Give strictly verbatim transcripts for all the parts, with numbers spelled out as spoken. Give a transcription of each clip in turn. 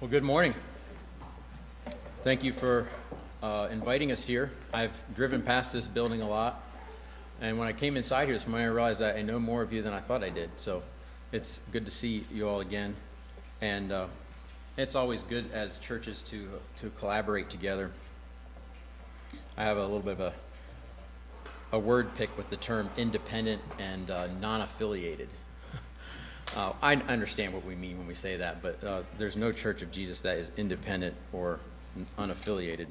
Well, good morning. Thank you for uh, inviting us here. I've driven past this building a lot, and when I came inside here this morning, I realized that I know more of you than I thought I did. So it's good to see you all again, and uh, it's always good as churches to to collaborate together. I have a little bit of a a word pick with the term independent and uh, non-affiliated. Uh, I understand what we mean when we say that, but uh, there's no Church of Jesus that is independent or unaffiliated.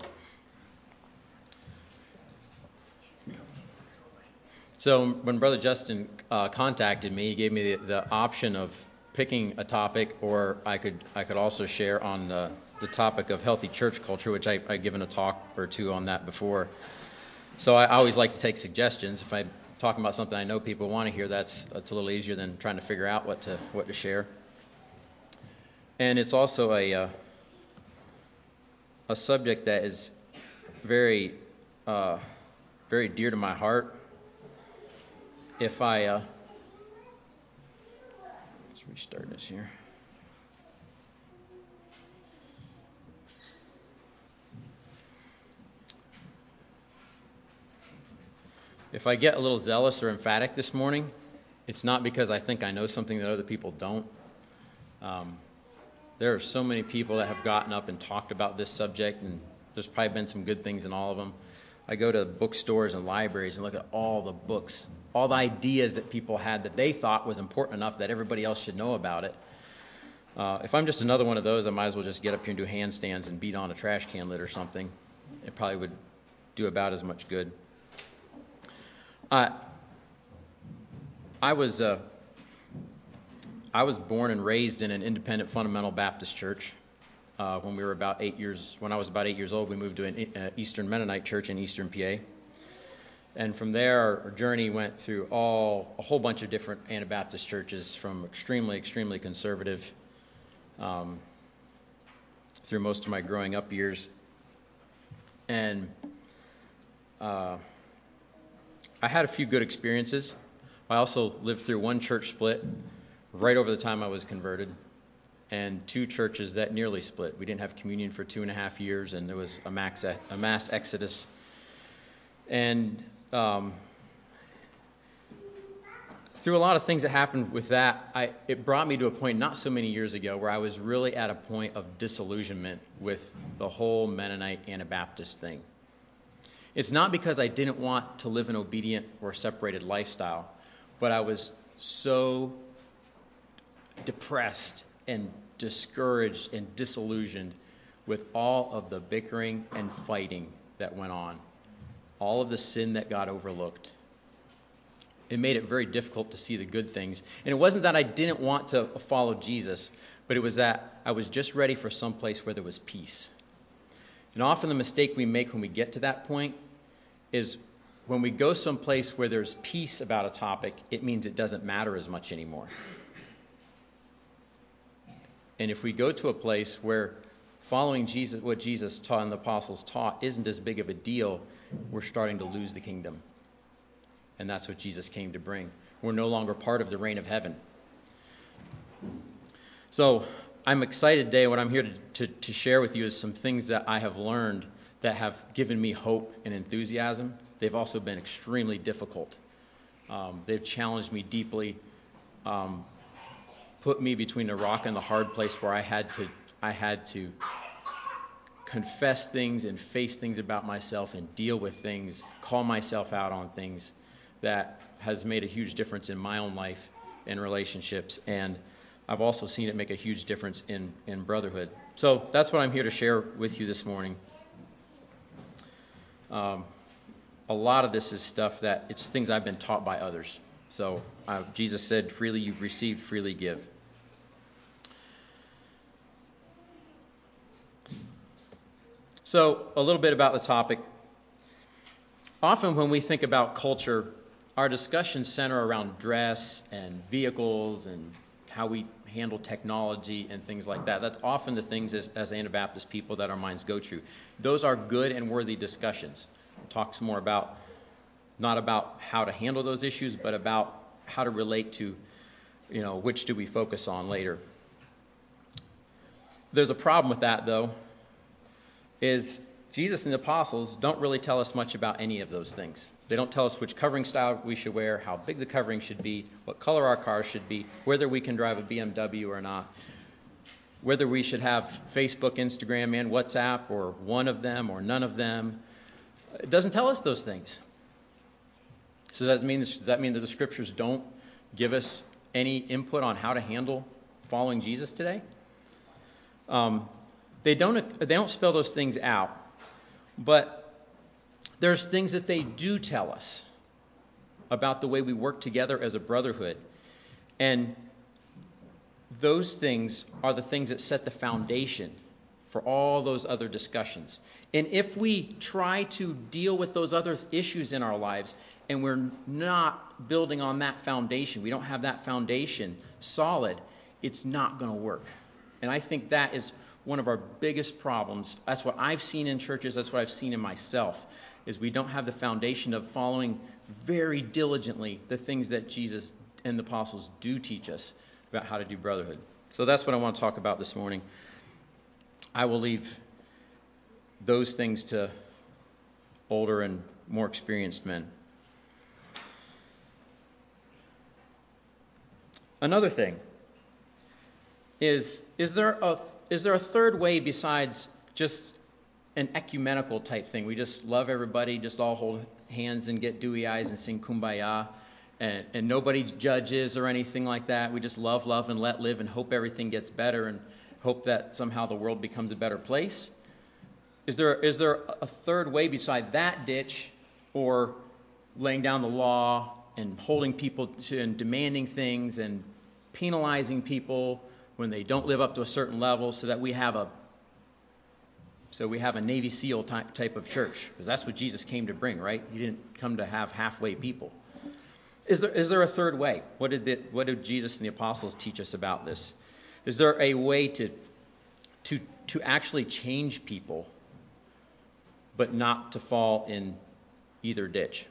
So when Brother Justin uh, contacted me, he gave me the, the option of picking a topic, or I could I could also share on the, the topic of healthy church culture, which I, I've given a talk or two on that before. So I always like to take suggestions. If I'm talking about something I know people want to hear, that's that's a little easier than trying to figure out what to what to share. And it's also a uh, a subject that is very uh, very dear to my heart. If I uh, let's restart this here. If I get a little zealous or emphatic this morning, it's not because I think I know something that other people don't. Um, there are so many people that have gotten up and talked about this subject, and there's probably been some good things in all of them. I go to bookstores and libraries and look at all the books, all the ideas that people had that they thought was important enough that everybody else should know about it. Uh, if I'm just another one of those, I might as well just get up here and do handstands and beat on a trash can lid or something. It probably would do about as much good. Uh, I was uh, I was born and raised in an independent fundamental Baptist church. Uh, when we were about eight years, when I was about eight years old, we moved to an uh, Eastern Mennonite church in Eastern P A. And from there, our, our journey went through all a whole bunch of different Anabaptist churches, from extremely, extremely conservative um, through most of my growing up years. And uh, I had a few good experiences. I also lived through one church split right over the time I was converted, and two churches that nearly split. We didn't have communion for two and a half years, and there was a mass, a mass exodus. And um, through a lot of things that happened with that, I, it brought me to a point not so many years ago where I was really at a point of disillusionment with the whole Mennonite Anabaptist thing. It's not because I didn't want to live an obedient or separated lifestyle, but I was so depressed and discouraged and disillusioned with all of the bickering and fighting that went on, all of the sin that got overlooked. It made it very difficult to see the good things. And it wasn't that I didn't want to follow Jesus, but it was that I was just ready for some place where there was peace. And often the mistake we make when we get to that point is when we go someplace where there's peace about a topic, it means it doesn't matter as much anymore. And if we go to a place where following Jesus, what Jesus taught and the apostles taught, isn't as big of a deal, we're starting to lose the kingdom. And that's what Jesus came to bring. We're no longer part of the reign of heaven. So I'm excited today. What I'm here to, to, to share with you is some things that I have learned that have given me hope and enthusiasm. They've also been extremely difficult. Um, they've challenged me deeply, um, put me between a rock and the hard place where I had to I had to confess things and face things about myself and deal with things, call myself out on things. That has made a huge difference in my own life and relationships, and I've also seen it make a huge difference in, in brotherhood. So that's what I'm here to share with you this morning. Um, a lot of this is stuff that it's things I've been taught by others. So uh, Jesus said, freely you've received, freely give. So a little bit about the topic. Often when we think about culture, our discussions center around dress and vehicles and how we handle technology and things like that. That's often the things as, as Anabaptist people that our minds go to. Those are good and worthy discussions. We'll talk some more about, not about how to handle those issues, but about how to relate to, you know, which do we focus on later. There's a problem with that, though, is Jesus and the apostles don't really tell us much about any of those things. They don't tell us which covering style we should wear, how big the covering should be, what color our cars should be, whether we can drive a B M W or not, whether we should have Facebook, Instagram, and WhatsApp, or one of them or none of them. It doesn't tell us those things. So does that mean, does that mean that the scriptures don't give us any input on how to handle following Jesus today? Um, they don't they don't spell those things out, but there's things that they do tell us about the way we work together as a brotherhood. And those things are the things that set the foundation for all those other discussions. And if we try to deal with those other issues in our lives and we're not building on that foundation, we don't have that foundation solid, it's not going to work. And I think that is one of our biggest problems. That's what I've seen in churches. That's what I've seen in myself, is we don't have the foundation of following very diligently the things that Jesus and the apostles do teach us about how to do brotherhood. So that's what I want to talk about this morning. I will leave those things to older and more experienced men. Another thing is, is there a is there a third way besides just an ecumenical type thing? We just love everybody, just all hold hands and get dewy eyes and sing Kumbaya, and, and nobody judges or anything like that. We just love, love, and let live and hope everything gets better and hope that somehow the world becomes a better place. Is there is there a third way beside that ditch, or laying down the law and holding people to and demanding things and penalizing people when they don't live up to a certain level, so that we have a so we have a Navy SEAL type type of church? Because that's what Jesus came to bring, right? He didn't come to have halfway people. Is there is there a third way? What did the, what did Jesus and the apostles teach us about this? Is there a way to to to actually change people, but not to fall in either ditch?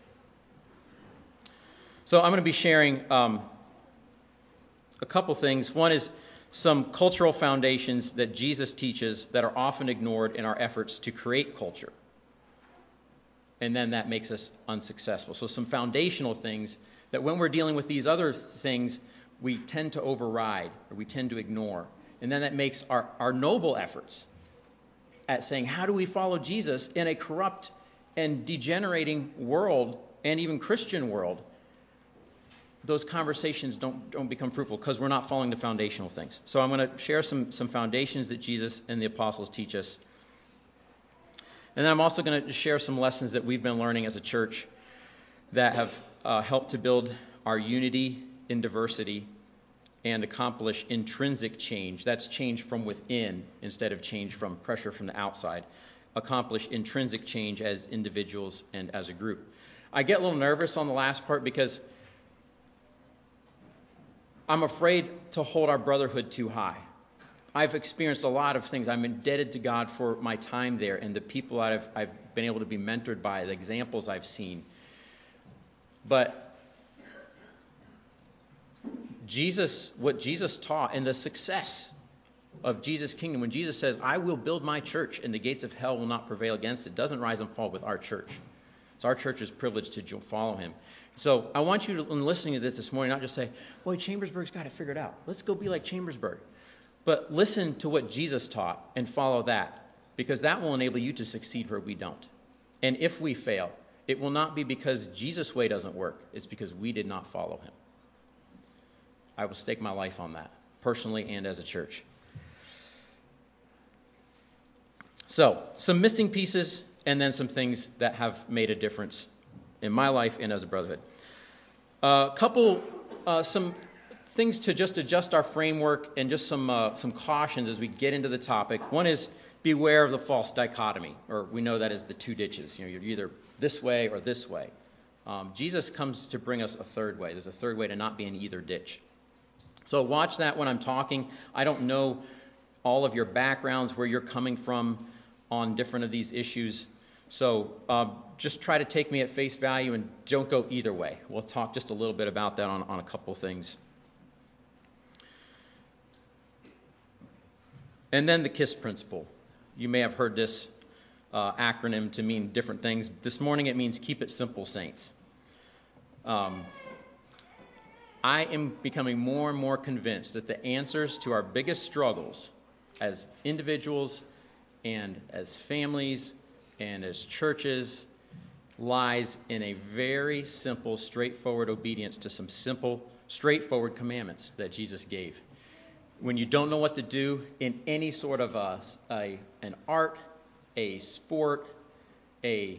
So I'm going to be sharing um, a couple things. One is some cultural foundations that Jesus teaches that are often ignored in our efforts to create culture. And then that makes us unsuccessful. So some foundational things that when we're dealing with these other things, we tend to override or we tend to ignore. And then that makes our, our noble efforts at saying, how do we follow Jesus in a corrupt and degenerating world, and even Christian world, those conversations don't don't become fruitful because we're not following the foundational things. So I'm going to share some some foundations that Jesus and the apostles teach us. And then I'm also going to share some lessons that we've been learning as a church that have uh, helped to build our unity in diversity and accomplish intrinsic change. That's change from within instead of change from pressure from the outside. Accomplish intrinsic change as individuals and as a group. I get a little nervous on the last part because I'm afraid to hold our brotherhood too high. I've experienced a lot of things. I'm indebted to God for my time there and the people I've, I've been able to be mentored by, the examples I've seen. But Jesus, what Jesus taught and the success of Jesus' kingdom, when Jesus says, I will build my church and the gates of hell will not prevail against it, doesn't rise and fall with our church. So our church is privileged to follow him. So I want you to, in listening to this this morning, not just say, boy, Chambersburg's got it figured out. Let's go be like Chambersburg. But listen to what Jesus taught and follow that, because that will enable you to succeed where we don't. And if we fail, it will not be because Jesus' way doesn't work. It's because we did not follow him. I will stake my life on that, personally and as a church. So, some missing pieces and then some things that have made a difference in my life and as a brotherhood. A uh, couple, uh, some things to just adjust our framework and just some uh, some cautions as we get into the topic. One is beware of the false dichotomy, or we know that as the two ditches. You know, you're either this way or this way. Um, Jesus comes to bring us a third way. There's a third way to not be in either ditch. So watch that when I'm talking. I don't know all of your backgrounds, where you're coming from on different of these issues. So um, just try to take me at face value and don't go either way. We'll talk just a little bit about that on, on a couple things. And then the KISS principle. You may have heard this uh, acronym to mean different things. This morning it means keep it simple, saints. Um, I am becoming more and more convinced that the answers to our biggest struggles as individuals and as families and as churches lies in a very simple, straightforward obedience to some simple, straightforward commandments that Jesus gave. When you don't know what to do in any sort of a, a an art, a sport, a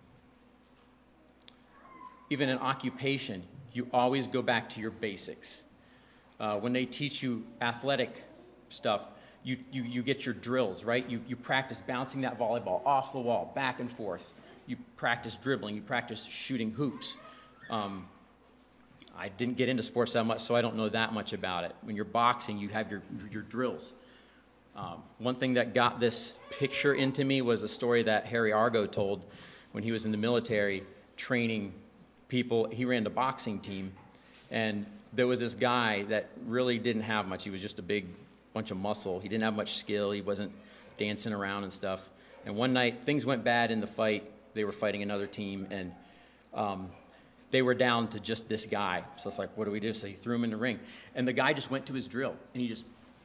even an occupation, you always go back to your basics. Uh, when they teach you athletic stuff, you, you, you get your drills, right? You, you practice bouncing that volleyball off the wall, back and forth. You practice dribbling. You practice shooting hoops. Um, I didn't get into sports that much, so I don't know that much about it. When you're boxing, you have your, your drills. Um, one thing that got this picture into me was a story that Harry Argo told when he was in the military training people. He ran the boxing team, and there was this guy that really didn't have much. He was just a big bunch of muscle. He didn't have much skill. He wasn't dancing around and stuff. And one night, things went bad in the fight. They were fighting another team, and um, they were down to just this guy. So it's like, what do we do? So he threw him in the ring, and the guy just went to his drill, and he just,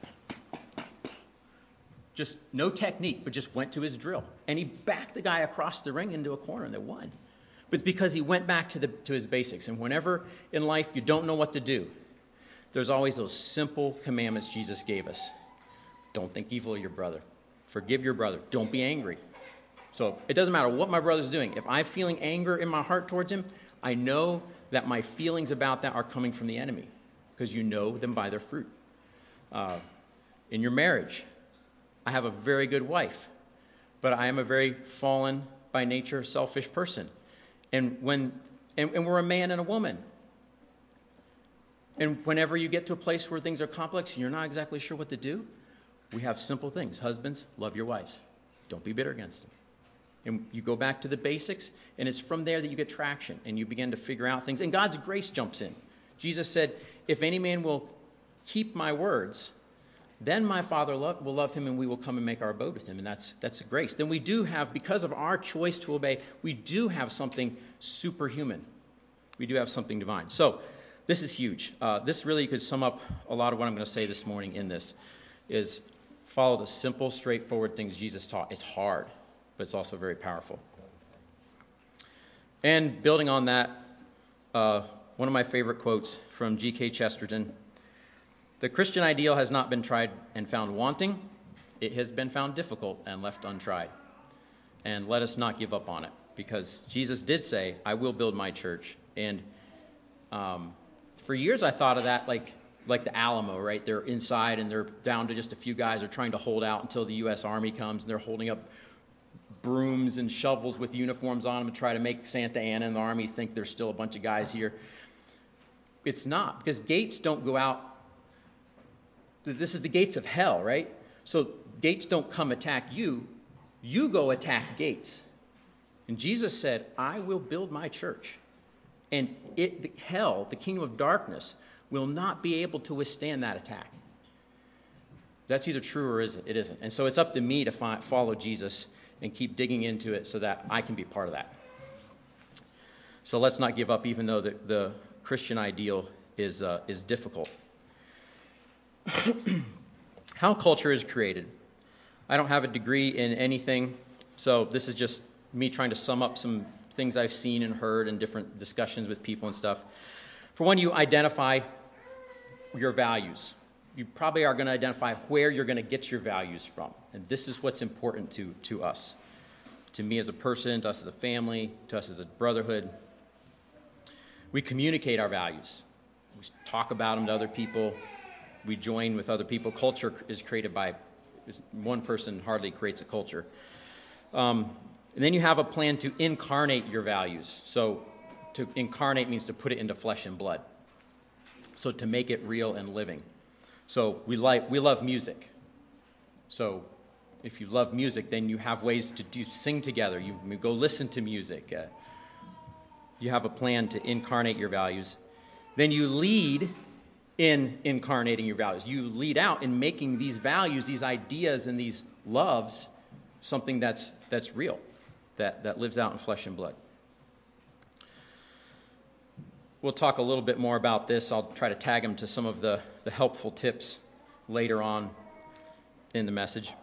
just no technique, but just went to his drill, and he backed the guy across the ring into a corner, and they won. But it's because he went back to the to his basics. And whenever in life you don't know what to do, there's always those simple commandments Jesus gave us. Don't think evil of your brother. Forgive your brother. Don't be angry. So it doesn't matter what my brother's doing. If I'm feeling anger in my heart towards him, I know that my feelings about that are coming from the enemy, because you know them by their fruit. Uh, in your marriage, I have a very good wife, but I am a very fallen by nature, selfish person. And when and, and we're a man and a woman. And whenever you get to a place where things are complex and you're not exactly sure what to do, we have simple things. Husbands, love your wives. Don't be bitter against them. And you go back to the basics, and it's from there that you get traction, and you begin to figure out things. And God's grace jumps in. Jesus said, if any man will keep my words, then my Father lo- will love him, and we will come and make our abode with him. And that's that's grace. Then we do have, because of our choice to obey, we do have something superhuman. We do have something divine. So this is huge. Uh, this really could sum up a lot of what I'm going to say this morning in this, is follow the simple, straightforward things Jesus taught. It's hard, but it's also very powerful. And building on that, uh, one of my favorite quotes from G K Chesterton: the Christian ideal has not been tried and found wanting. It has been found difficult and left untried. And let us not give up on it, because Jesus did say, I will build my church. And um, for years I thought of that like like the Alamo, right? They're inside and they're down to just a few guys. They're trying to hold out until the U S Army comes, and they're holding up brooms and shovels with uniforms on them to try to make Santa Ana and the Army think there's still a bunch of guys here. It's not, because gates don't go out. This is the gates of hell, right? So gates don't come attack you. You go attack gates. And Jesus said, I will build my church. And it, the hell, the kingdom of darkness, will not be able to withstand that attack. That's either true or isn't, it isn't. And so it's up to me to fi- follow Jesus and keep digging into it so that I can be part of that. So let's not give up, even though the, the Christian ideal is uh, is difficult. How culture is created. I don't have a degree in anything, so this is just me trying to sum up some things I've seen and heard in different discussions with people and stuff. For one, you identify your values. You probably are going to identify where you're going to get your values from. And this is what's important to, to us, to me as a person, to us as a family, to us as a brotherhood. We communicate our values. We talk about them to other people. We join with other people. Culture is created by one person hardly creates a culture. Um, and then you have a plan to incarnate your values. So to incarnate means to put it into flesh and blood. So to make it real and living. So we like we love music. So if you love music, then you have ways to do sing together. You, you go listen to music. Uh, you have a plan to incarnate your values. Then you lead in incarnating your values. You lead out in making these values, these ideas, and these loves something that's that's real, that, that lives out in flesh and blood. We'll talk a little bit more about this. I'll try to tag them to some of the, the helpful tips later on in the message.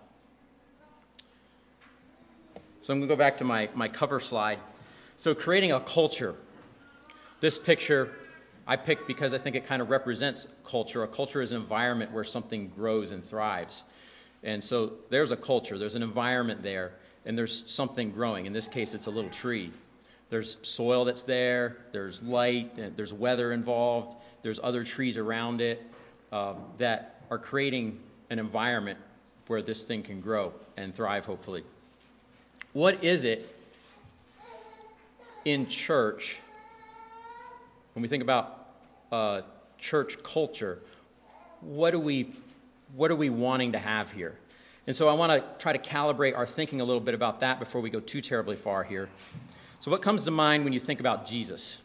So I'm going to go back to my, my cover slide. So creating a culture. This picture I picked because I think it kind of represents culture. A culture is an environment where something grows and thrives. And so there's a culture. There's an environment there, and there's something growing. In this case, it's a little tree. There's soil that's there. There's light. And there's weather involved. There's other trees around it uh, that are creating an environment where this thing can grow and thrive, hopefully. What is it in church, when we think about uh, church culture, what do we what are we wanting to have here? And so I want to try to calibrate our thinking a little bit about that before we go too terribly far here. So what comes to mind when you think about Jesus?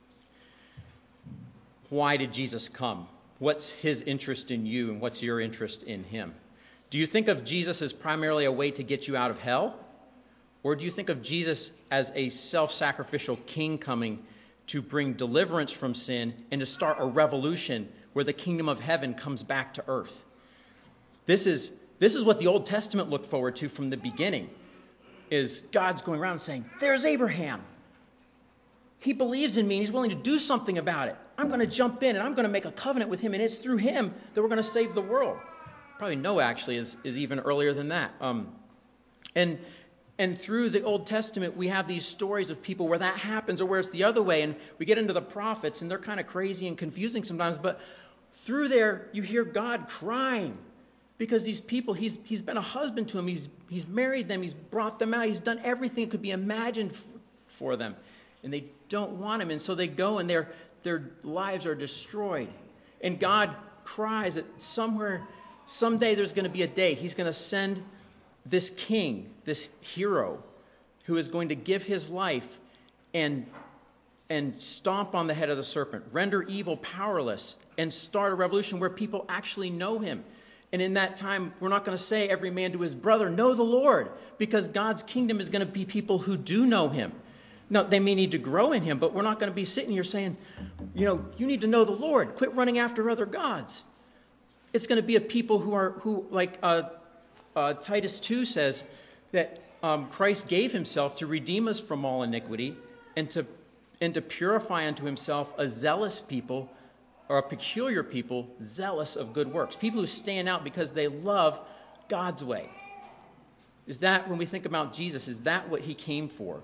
Why did Jesus come? What's his interest in you, and what's your interest in him? Do you think of Jesus as primarily a way to get you out of hell? Or do you think of Jesus as a self-sacrificial king coming to bring deliverance from sin and to start a revolution where the kingdom of heaven comes back to earth? This is this is what the Old Testament looked forward to from the beginning, is God's going around saying, there's Abraham. He believes in me and he's willing to do something about it. I'm going to jump in and I'm going to make a covenant with him, and it's through him that we're going to save the world. Probably Noah actually is, is even earlier than that. Um, and And through the Old Testament, we have these stories of people where that happens or where it's the other way. And we get into the prophets, and they're kind of crazy and confusing sometimes. But through there, you hear God crying because these people, he's he's been a husband to them. He's, he's married them. He's brought them out. He's done everything that could be imagined f- for them. And they don't want him. And so they go, and their, their lives are destroyed. And God cries that somewhere, someday there's going to be a day he's going to send this king, this hero, who is going to give his life and, and stomp on the head of the serpent, render evil powerless, and start a revolution where people actually know him. And in that time, we're not going to say every man to his brother, know the Lord, because God's kingdom is going to be people who do know him. Now, they may need to grow in him, but we're not going to be sitting here saying, you know, you need to know the Lord. Quit running after other gods. It's going to be a people who are, who like uh, uh, Titus two says, that um, Christ gave himself to redeem us from all iniquity and to and to purify unto himself a zealous people, or a peculiar people, zealous of good works. People who stand out because they love God's way. Is that, when we think about Jesus, is that what he came for?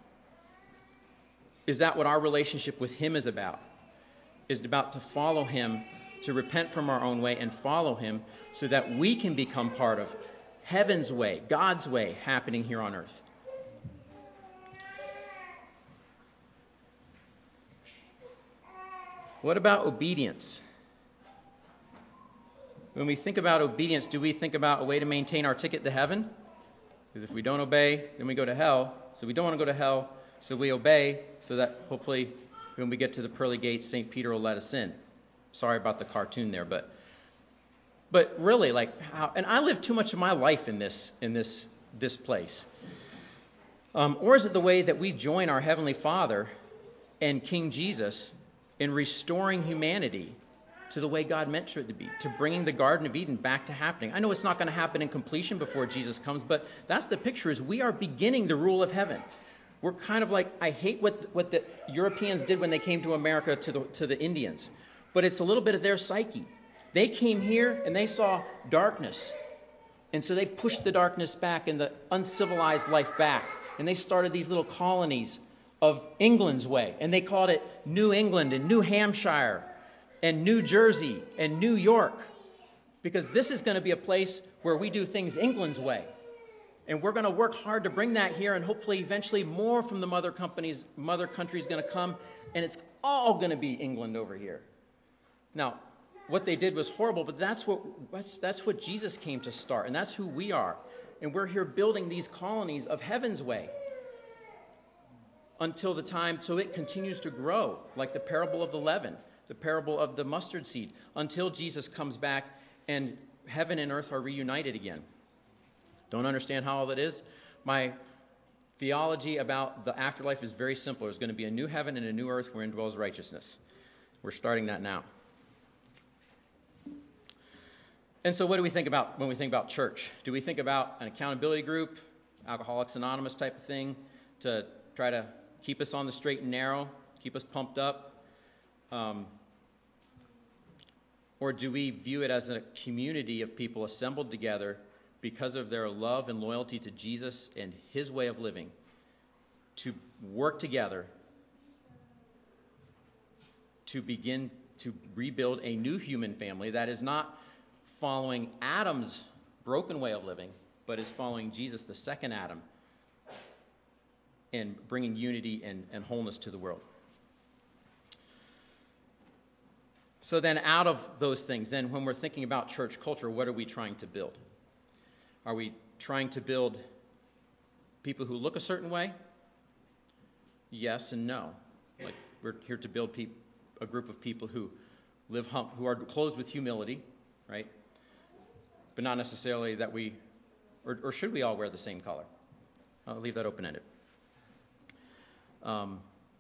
Is that what our relationship with him is about? Is it about to follow him, to repent from our own way and follow him so that we can become part of heaven's way, God's way happening here on earth? What about obedience? When we think about obedience, do we think about a way to maintain our ticket to heaven? Because if we don't obey, then we go to hell. So we don't want to go to hell, so we obey, so that hopefully when we get to the pearly gates, Saint Peter will let us in. Sorry about the cartoon there, but but really, like, how, and I live too much of my life in this in this this place. Um, or is it the way that we join our Heavenly Father and King Jesus in restoring humanity to the way God meant it to be, to bringing the Garden of Eden back to happening? I know it's not going to happen in completion before Jesus comes, but that's the picture, is we are beginning the rule of heaven. We're kind of like, I hate what what the Europeans did when they came to America to the to the Indians, but it's a little bit of their psyche. They came here and they saw darkness, and so they pushed the darkness back and the uncivilized life back, and they started these little colonies of England's way, and they called it New England and New Hampshire and New Jersey and New York, because this is going to be a place where we do things England's way. And we're going to work hard to bring that here, and hopefully eventually more from the mother companies, mother country is going to come, and it's all going to be England over here. Now, what they did was horrible, but that's what that's, that's what Jesus came to start, and that's who we are. And we're here building these colonies of heaven's way until the time, so it continues to grow, like the parable of the leaven. the parable of the mustard seed, until Jesus comes back and heaven and earth are reunited again. Don't understand how all that is? My theology about the afterlife is very simple. There's going to be a new heaven and a new earth wherein dwells righteousness. We're starting that now. And so what do we think about when we think about church? Do we think about an accountability group, Alcoholics Anonymous type of thing, to try to keep us on the straight and narrow, keep us pumped up? Um, or do we view it as a community of people assembled together because of their love and loyalty to Jesus and his way of living, to work together to begin to rebuild a new human family that is not following Adam's broken way of living, but is following Jesus, the second Adam, and bringing unity and, and wholeness to the world. So then out of those things, then when we're thinking about church culture, what are we trying to build? Are we trying to build people who look a certain way? Yes and no. Like, we're here to build peop- a group of people who live hum- who are clothed with humility, right? But not necessarily that we, or, or should we all wear the same color? I'll leave that open-ended. Um,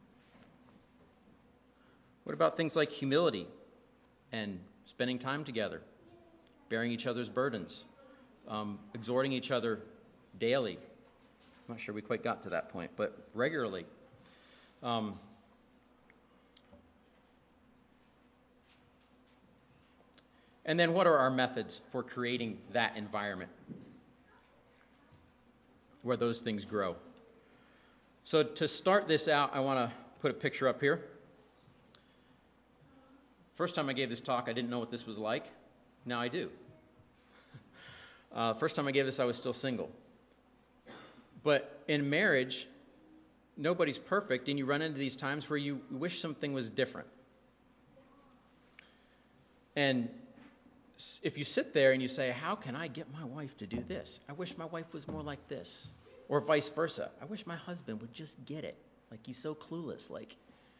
what about things like humility and spending time together, bearing each other's burdens, um, exhorting each other daily? I'm not sure we quite got to that point, but regularly. Um, and then what are our methods for creating that environment where those things grow? So to start this out, I want to put a picture up here. First time I gave this talk, I didn't know what this was like. Now I do. Uh, first time I gave this, I was still single. But in marriage, nobody's perfect, and you run into these times where you wish something was different. And if you sit there and you say, how can I get my wife to do this? I wish my wife was more like this. Or vice versa. I wish my husband would just get it. Like, he's so clueless. Like,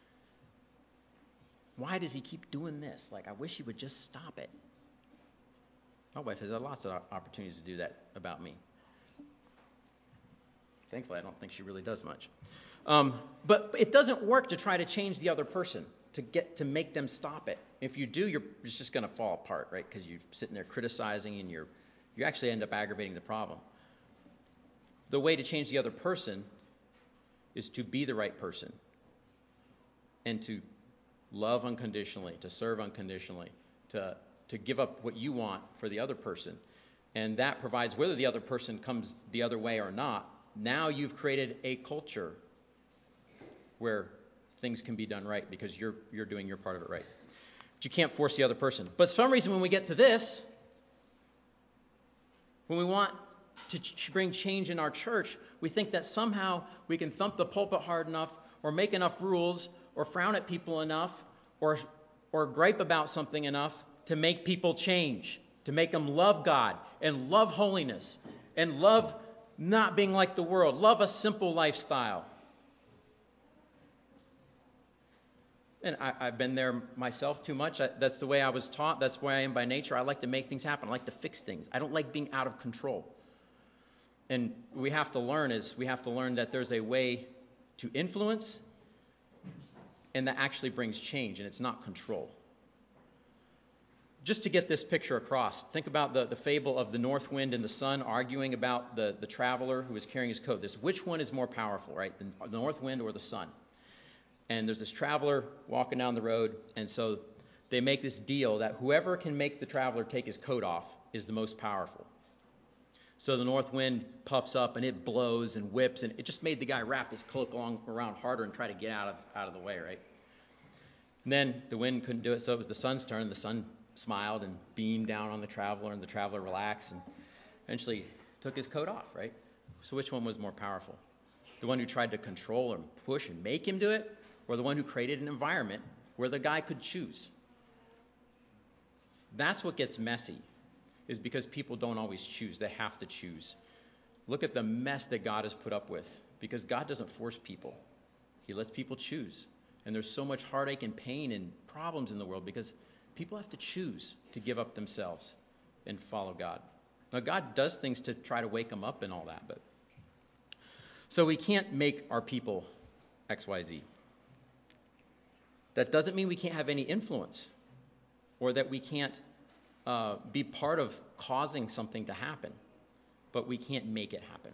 why does he keep doing this? Like, I wish he would just stop it. My wife has had lots of opportunities to do that about me. Thankfully, I don't think she really does much. Um, but it doesn't work to try to change the other person, to get to make them stop it. If you do, you're it's just going to fall apart, right? Because you're sitting there criticizing, and you're you actually end up aggravating the problem. The way to change the other person is to be the right person and to love unconditionally, to serve unconditionally, to to give up what you want for the other person. And that provides, whether the other person comes the other way or not, now you've created a culture where things can be done right because you're you're doing your part of it right. But you can't force the other person. But for some reason, when we get to this, when we want to ch- bring change in our church, we think that somehow we can thump the pulpit hard enough, or make enough rules, or frown at people enough, or or gripe about something enough to make people change, to make them love God and love holiness and love not being like the world, love a simple lifestyle. And I, I've been there myself too much. I, that's the way I was taught. That's where I am by nature. I like to make things happen. I like to fix things. I don't like being out of control. And we have to learn is we have to learn that there's a way to influence, and that actually brings change, and it's not control. Just to get this picture across, think about the, the fable of the north wind and the sun arguing about the, the traveler who is carrying his coat. This, which one is more powerful, right? The, the north wind or the sun? And there's this traveler walking down the road, and so they make this deal that whoever can make the traveler take his coat off is the most powerful. So the north wind puffs up, and it blows and whips, and it just made the guy wrap his cloak along, around harder and try to get out of out of the way, right? And then the wind couldn't do it, so it was the sun's turn. The sun smiled and beamed down on the traveler, and the traveler relaxed and eventually took his coat off, right? So which one was more powerful? The one who tried to control and push and make him do it, or the one who created an environment where the guy could choose? That's what gets messy, is because people don't always choose. They have to choose. Look at the mess that God has put up with, because God doesn't force people. He lets people choose. And there's so much heartache and pain and problems in the world because people have to choose to give up themselves and follow God. Now, God does things to try to wake them up and all that, but so we can't make our people X Y Z. That doesn't mean we can't have any influence or that we can't uh, be part of causing something to happen, but we can't make it happen.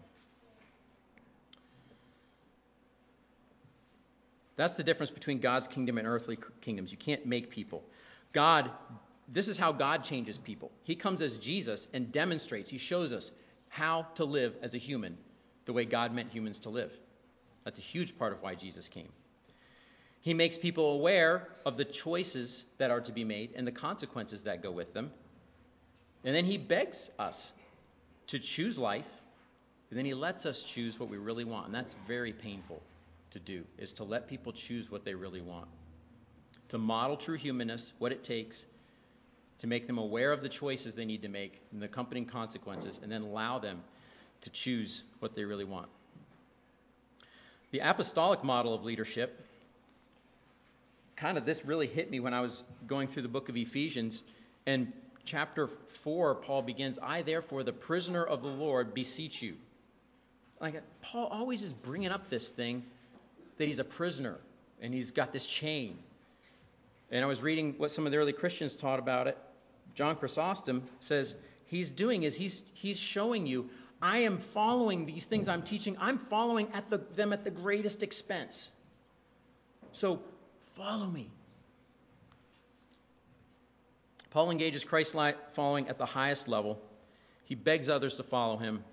That's the difference between God's kingdom and earthly kingdoms. You can't make people. God, this is how God changes people. He comes as Jesus and demonstrates, he shows us how to live as a human the way God meant humans to live. That's a huge part of why Jesus came. He makes people aware of the choices that are to be made and the consequences that go with them. And then he begs us to choose life, and then he lets us choose what we really want. And that's very painful to do, is to let people choose what they really want. To model true humanness, what it takes, to make them aware of the choices they need to make and the accompanying consequences, and then allow them to choose what they really want. The apostolic model of leadership, kind of this really hit me when I was going through the book of Ephesians. And chapter four, Paul begins, I therefore, the prisoner of the Lord, beseech you. Like, Paul always is bringing up this thing that he's a prisoner and he's got this chain. And I was reading what some of the early Christians taught about it. John Chrysostom says he's doing is he's he's showing you, I am following these things I'm teaching. I'm following at the, them at the greatest expense. So follow me. Paul engages Christ following at the highest level. He begs others to follow him.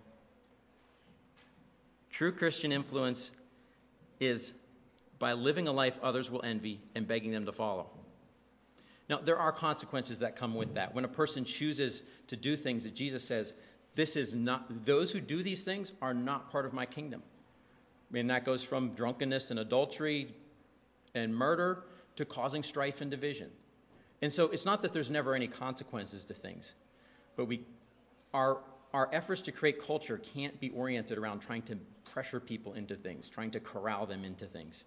True Christian influence is by living a life others will envy and begging them to follow. Now, there are consequences that come with that. When a person chooses to do things that Jesus says, this is not, those who do these things are not part of my kingdom. I mean, that goes from drunkenness and adultery and murder to causing strife and division. And so it's not that there's never any consequences to things, but we, our, our efforts to create culture can't be oriented around trying to pressure people into things, trying to corral them into things.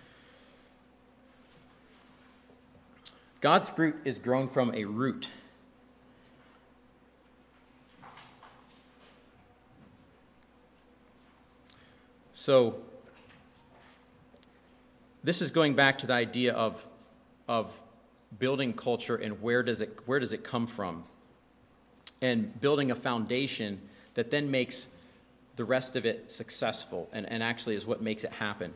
God's fruit is grown from a root. So this is going back to the idea of, of building culture and where does it where does it come from? And building a foundation that then makes the rest of it successful and, and actually is what makes it happen.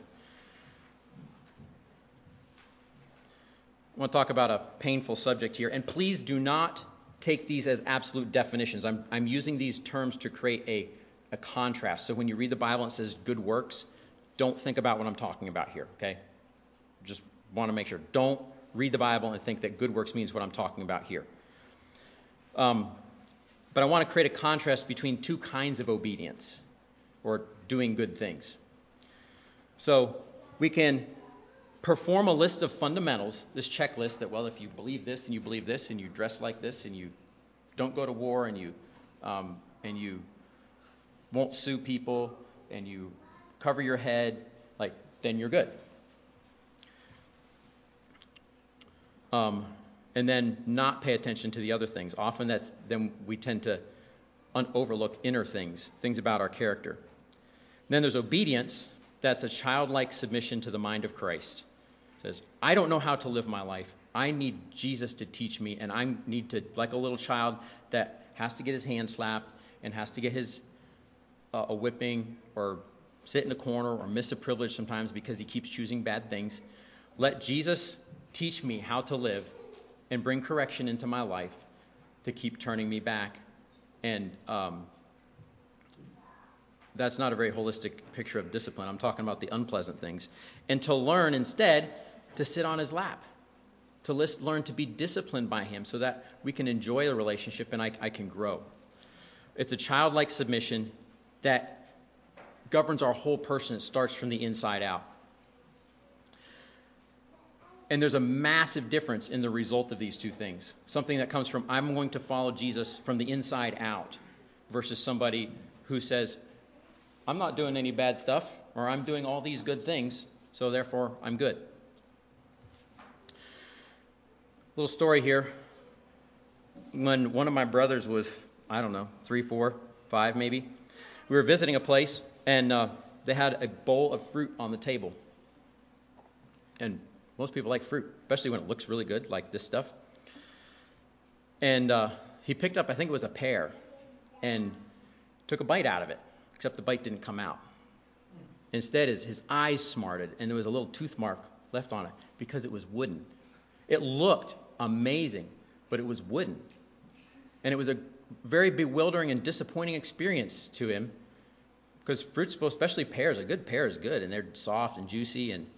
I want to talk about a painful subject here. And please do not take these as absolute definitions. I'm, I'm using these terms to create a, a contrast. So when you read the Bible and it says good works, don't think about what I'm talking about here, okay? Just want to make sure. Don't read the Bible and think that good works means what I'm talking about here. Um, but I want to create a contrast between two kinds of obedience or doing good things. So we can perform a list of fundamentals, this checklist that, well, if you believe this and you believe this and you dress like this and you don't go to war and you um, and you won't sue people and you cover your head, like, then you're good. Um, and then not pay attention to the other things. Often that's then we tend to un- overlook inner things, things about our character. And then there's obedience. That's a childlike submission to the mind of Christ. It says, I don't know how to live my life. I need Jesus to teach me, and I need to, like a little child that has to get his hand slapped and has to get his uh, a whipping or sit in a corner or miss a privilege sometimes because he keeps choosing bad things. Let Jesus teach me how to live and bring correction into my life to keep turning me back. And um, that's not a very holistic picture of discipline. I'm talking about the unpleasant things. And to learn instead to sit on his lap, to list, learn to be disciplined by him so that we can enjoy the relationship and I, I can grow. It's a childlike submission that governs our whole person. It starts from the inside out. And there's a massive difference in the result of these two things. Something that comes from, I'm going to follow Jesus from the inside out, versus somebody who says, I'm not doing any bad stuff, or I'm doing all these good things, so therefore I'm good. Little story here. When one of my brothers was, I don't know, three, four, five maybe, we were visiting a place, and uh, they had a bowl of fruit on the table. And most people like fruit, especially when it looks really good, like this stuff. And uh, he picked up, I think it was a pear, and took a bite out of it, except the bite didn't come out. Instead, his, his eyes smarted, and there was a little tooth mark left on it because it was wooden. It looked amazing, but it was wooden. And it was a very bewildering and disappointing experience to him, because fruit's supposed, especially pears, a good pear is good, and they're soft and juicy. And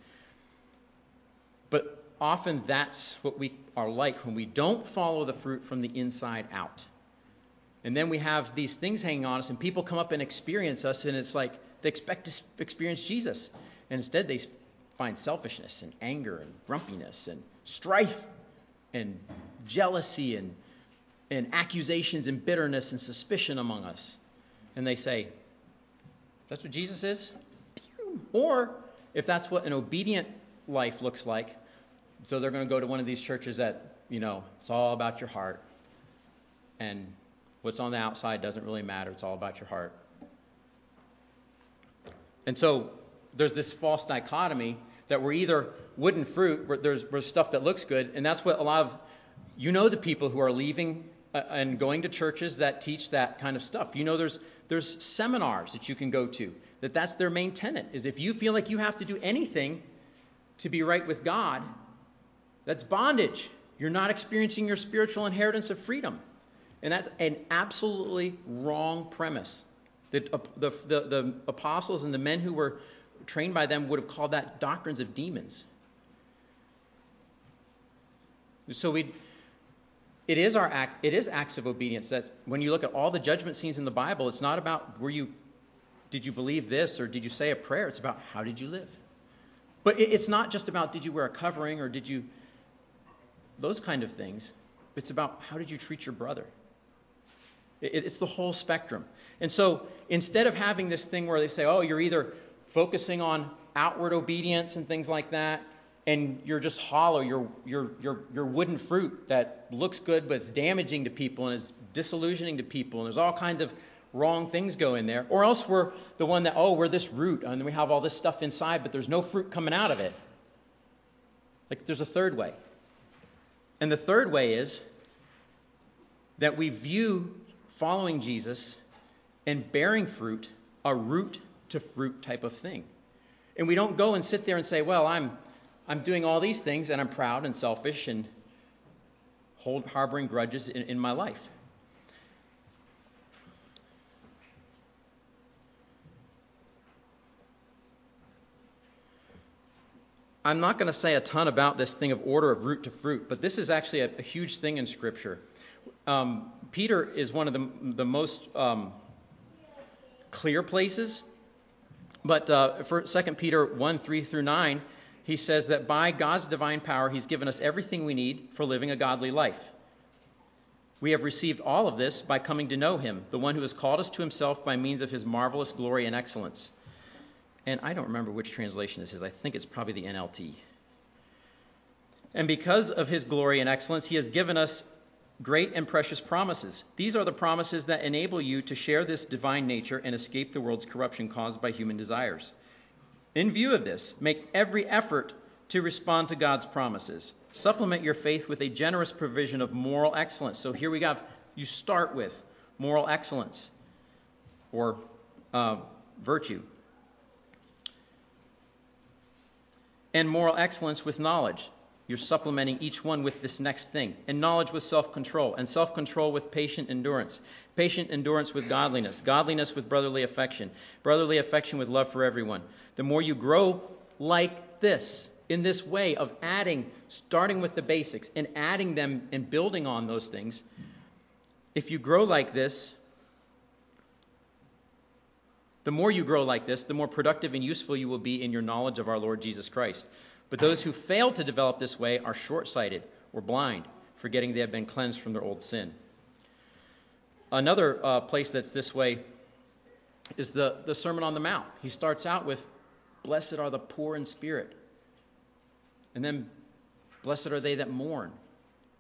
But often that's what we are like when we don't follow the fruit from the inside out. And then we have these things hanging on us, and people come up and experience us, and it's like they expect to experience Jesus. And instead they find selfishness and anger and grumpiness and strife and jealousy and, and accusations and bitterness and suspicion among us. And they say, that's what Jesus is? Or if that's what an obedient life looks like, so they're going to go to one of these churches that, you know, it's all about your heart. And what's on the outside doesn't really matter. It's all about your heart. And so there's this false dichotomy that we're either wooden fruit, where there's, there's stuff that looks good, and that's what a lot of, you know, the people who are leaving uh, and going to churches that teach that kind of stuff. You know, there's there's seminars that you can go to, that that's their main tenet, is if you feel like you have to do anything to be right with God, that's bondage. You're not experiencing your spiritual inheritance of freedom. And that's an absolutely wrong premise. The, the, the, the apostles and the men who were trained by them would have called that doctrines of demons. So we, it is our act. It is acts of obedience. That when you look at all the judgment scenes in the Bible, it's not about were you, did you believe this or did you say a prayer? It's about how did you live. But it, it's not just about did you wear a covering or did you, those kind of things. It's about how did you treat your brother. It, it's the whole spectrum. And so instead of having this thing where they say, oh, you're either focusing on outward obedience and things like that, and you're just hollow, you're, you're, you're, you're wooden fruit that looks good, but it's damaging to people and is disillusioning to people, and there's all kinds of wrong things go in there. Or else we're the one that, oh, we're this root, and we have all this stuff inside, but there's no fruit coming out of it. Like there's a third way. And the third way is that we view following Jesus and bearing fruit a root to fruit type of thing. And we don't go and sit there and say, well, I'm I'm doing all these things and I'm proud and selfish and hold harboring grudges in, in my life. I'm not going to say a ton about this thing of order of root to fruit, but this is actually a, a huge thing in Scripture. Um, Peter is one of the, the most um, clear places. But uh, for Second Peter one, three through nine, he says that by God's divine power, he's given us everything we need for living a godly life. We have received all of this by coming to know him, the one who has called us to himself by means of his marvelous glory and excellence. And I don't remember which translation this is. I think it's probably the N L T. And because of his glory and excellence, he has given us great and precious promises. These are the promises that enable you to share this divine nature and escape the world's corruption caused by human desires. In view of this, make every effort to respond to God's promises. Supplement your faith with a generous provision of moral excellence. So here we have, you start with moral excellence or uh, virtue. And moral excellence with knowledge. You're supplementing each one with this next thing. And knowledge with self-control. And self-control with patient endurance. Patient endurance with godliness. Godliness with brotherly affection. Brotherly affection with love for everyone. The more you grow like this, in this way of adding, starting with the basics and adding them and building on those things, if you grow like this, the more you grow like this, the more productive and useful you will be in your knowledge of our Lord Jesus Christ. But those who fail to develop this way are short-sighted or blind, forgetting they have been cleansed from their old sin. Another uh, place that's this way is the, the Sermon on the Mount. He starts out with, blessed are the poor in spirit. And then, blessed are they that mourn.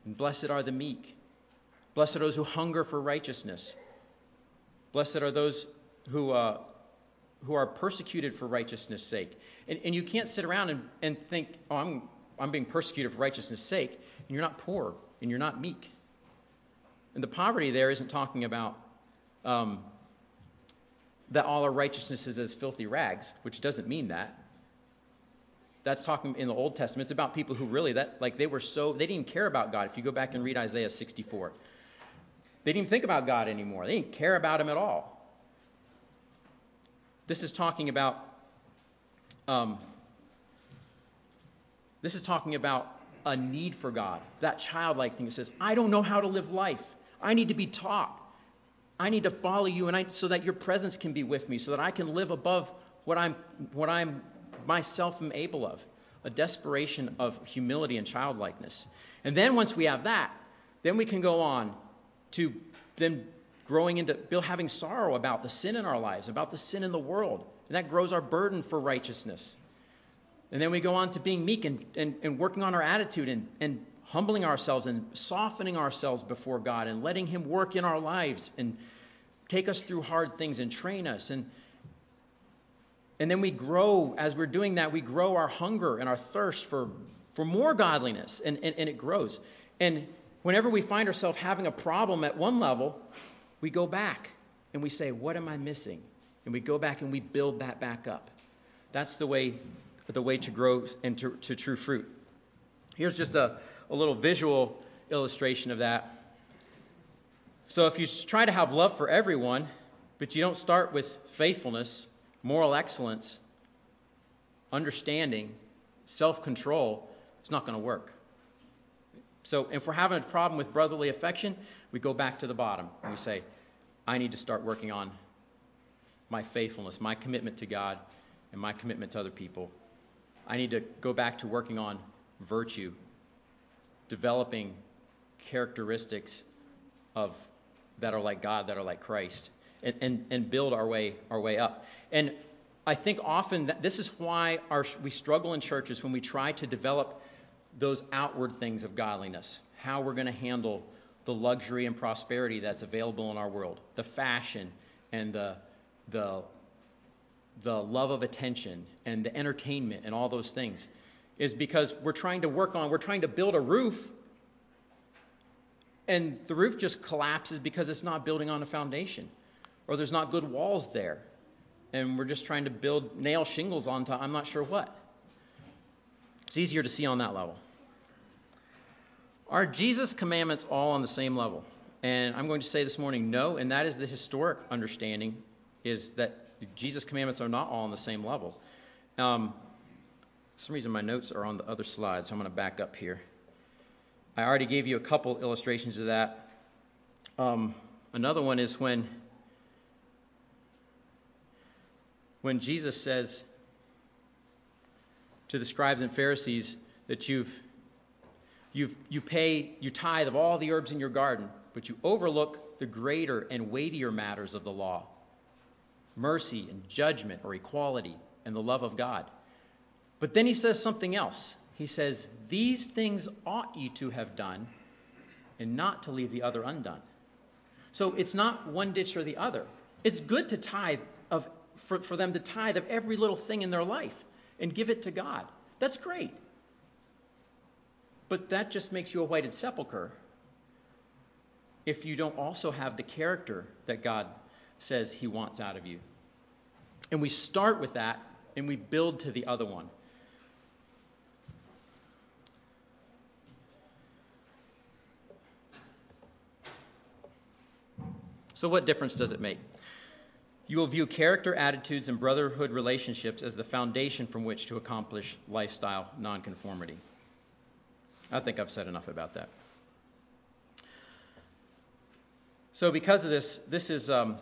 And blessed are the meek. Blessed are those who hunger for righteousness. Blessed are those who uh, who are persecuted for righteousness' sake. And, and you can't sit around and, and think, oh, I'm I'm being persecuted for righteousness' sake, and you're not poor, and you're not meek. And the poverty there isn't talking about um, that all our righteousness is as filthy rags, which doesn't mean that. That's talking in the Old Testament. It's about people who really, that like they were so, they didn't care about God. If you go back and read Isaiah sixty-four, they didn't think about God anymore. They didn't care about him at all. This is talking about, um, this is talking about a need for God. That childlike thing that says, I don't know how to live life. I need to be taught. I need to follow you, and I, so that your presence can be with me, so that I can live above what I'm, what I'm myself am able of. A desperation of humility and childlikeness. And then once we have that, then we can go on to then growing into having sorrow about the sin in our lives, about the sin in the world. And that grows our burden for righteousness. And then we go on to being meek and, and, and working on our attitude and, and humbling ourselves and softening ourselves before God and letting him work in our lives and take us through hard things and train us. And, and then we grow, as we're doing that, we grow our hunger and our thirst for, for more godliness, and, and, and it grows. And whenever we find ourselves having a problem at one level, we go back and we say, what am I missing? And we go back and we build that back up. That's the way the way to grow and to, to true fruit. Here's just a, a little visual illustration of that. So if you try to have love for everyone, but you don't start with faithfulness, moral excellence, understanding, self-control, it's not going to work. So if we're having a problem with brotherly affection, we go back to the bottom and we say, I need to start working on my faithfulness, my commitment to God, and my commitment to other people. I need to go back to working on virtue, developing characteristics of that are like God, that are like Christ, and, and, and build our way our way up. And I think often that this is why our, we struggle in churches when we try to develop those outward things of godliness, how we're going to handle the luxury and prosperity that's available in our world, the fashion and the the the love of attention and the entertainment and all those things, is because we're trying to work on, we're trying to build a roof, and the roof just collapses because it's not building on a foundation, or there's not good walls there, and we're just trying to build nail shingles onto I'm not sure what. It's easier to see on that level. Are Jesus' commandments all on the same level? And I'm going to say this morning, no, and that is the historic understanding, is that Jesus' commandments are not all on the same level. Um, for some reason my notes are on the other slide, so I'm going to back up here. I already gave you a couple illustrations of that. Um, another one is when, when Jesus says to the scribes and Pharisees that you've You've, you pay, you tithe of all the herbs in your garden, but you overlook the greater and weightier matters of the law, mercy and judgment or equality and the love of God. But then he says something else. He says, these things ought you to have done, and not to leave the other undone. So it's not one ditch or the other. It's good to tithe of for, for them to tithe of every little thing in their life and give it to God. That's great. But that just makes you a whited sepulcher if you don't also have the character that God says he wants out of you. And we start with that, and we build to the other one. So what difference does it make? You will view character, attitudes, and brotherhood relationships as the foundation from which to accomplish lifestyle nonconformity. I think I've said enough about that. So because of this, this is, um,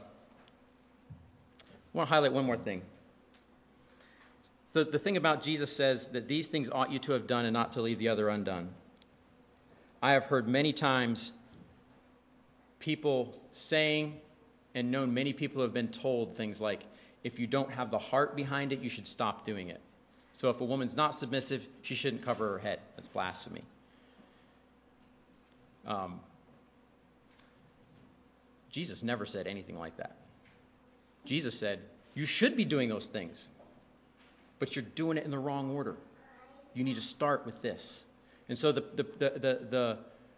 I want to highlight one more thing. So the thing about Jesus says that these things ought you to have done and not to leave the other undone. I have heard many times people saying, and known many people who have been told things like, if you don't have the heart behind it, you should stop doing it. So if a woman's not submissive, she shouldn't cover her head. That's blasphemy. Um, Jesus never said anything like that. Jesus said, you should be doing those things, but you're doing it in the wrong order. You need to start with this. And so the the the the,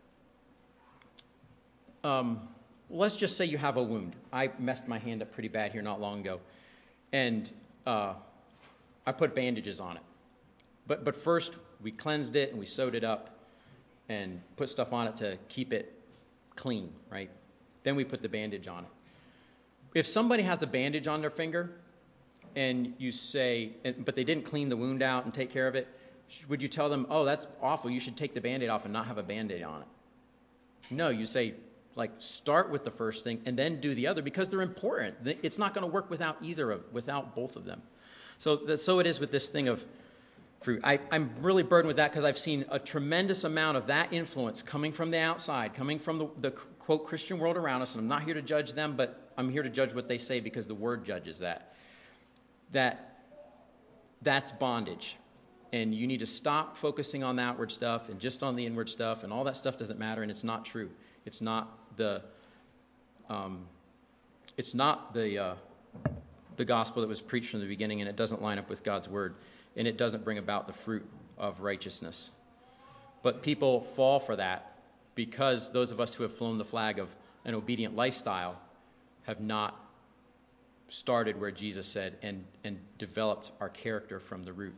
the um, let's just say you have a wound. I messed my hand up pretty bad here not long ago, and uh, I put bandages on it. But but first we cleansed it and we sewed it up and put stuff on it to keep it clean, right? Then we put the bandage on it. If somebody has a bandage on their finger and you say, but they didn't clean the wound out and take care of it, would you tell them, oh, that's awful, you should take the Band-Aid off and not have a Band-Aid on it? No, you say, like, start with the first thing and then do the other because they're important. It's not going to work without either of, without both of them. So, the, so it is with this thing of fruit. I, I'm really burdened with that because I've seen a tremendous amount of that influence coming from the outside, coming from the, the quote Christian world around us. And I'm not here to judge them, but I'm here to judge what they say because the Word judges that. That that's bondage. And you need to stop focusing on the outward stuff and just on the inward stuff, and all that stuff doesn't matter, and it's not true. It's not the um, it's not the uh, the gospel that was preached from the beginning, and it doesn't line up with God's word, and it doesn't bring about the fruit of righteousness. But people fall for that because those of us who have flown the flag of an obedient lifestyle have not started where Jesus said and and developed our character from the root.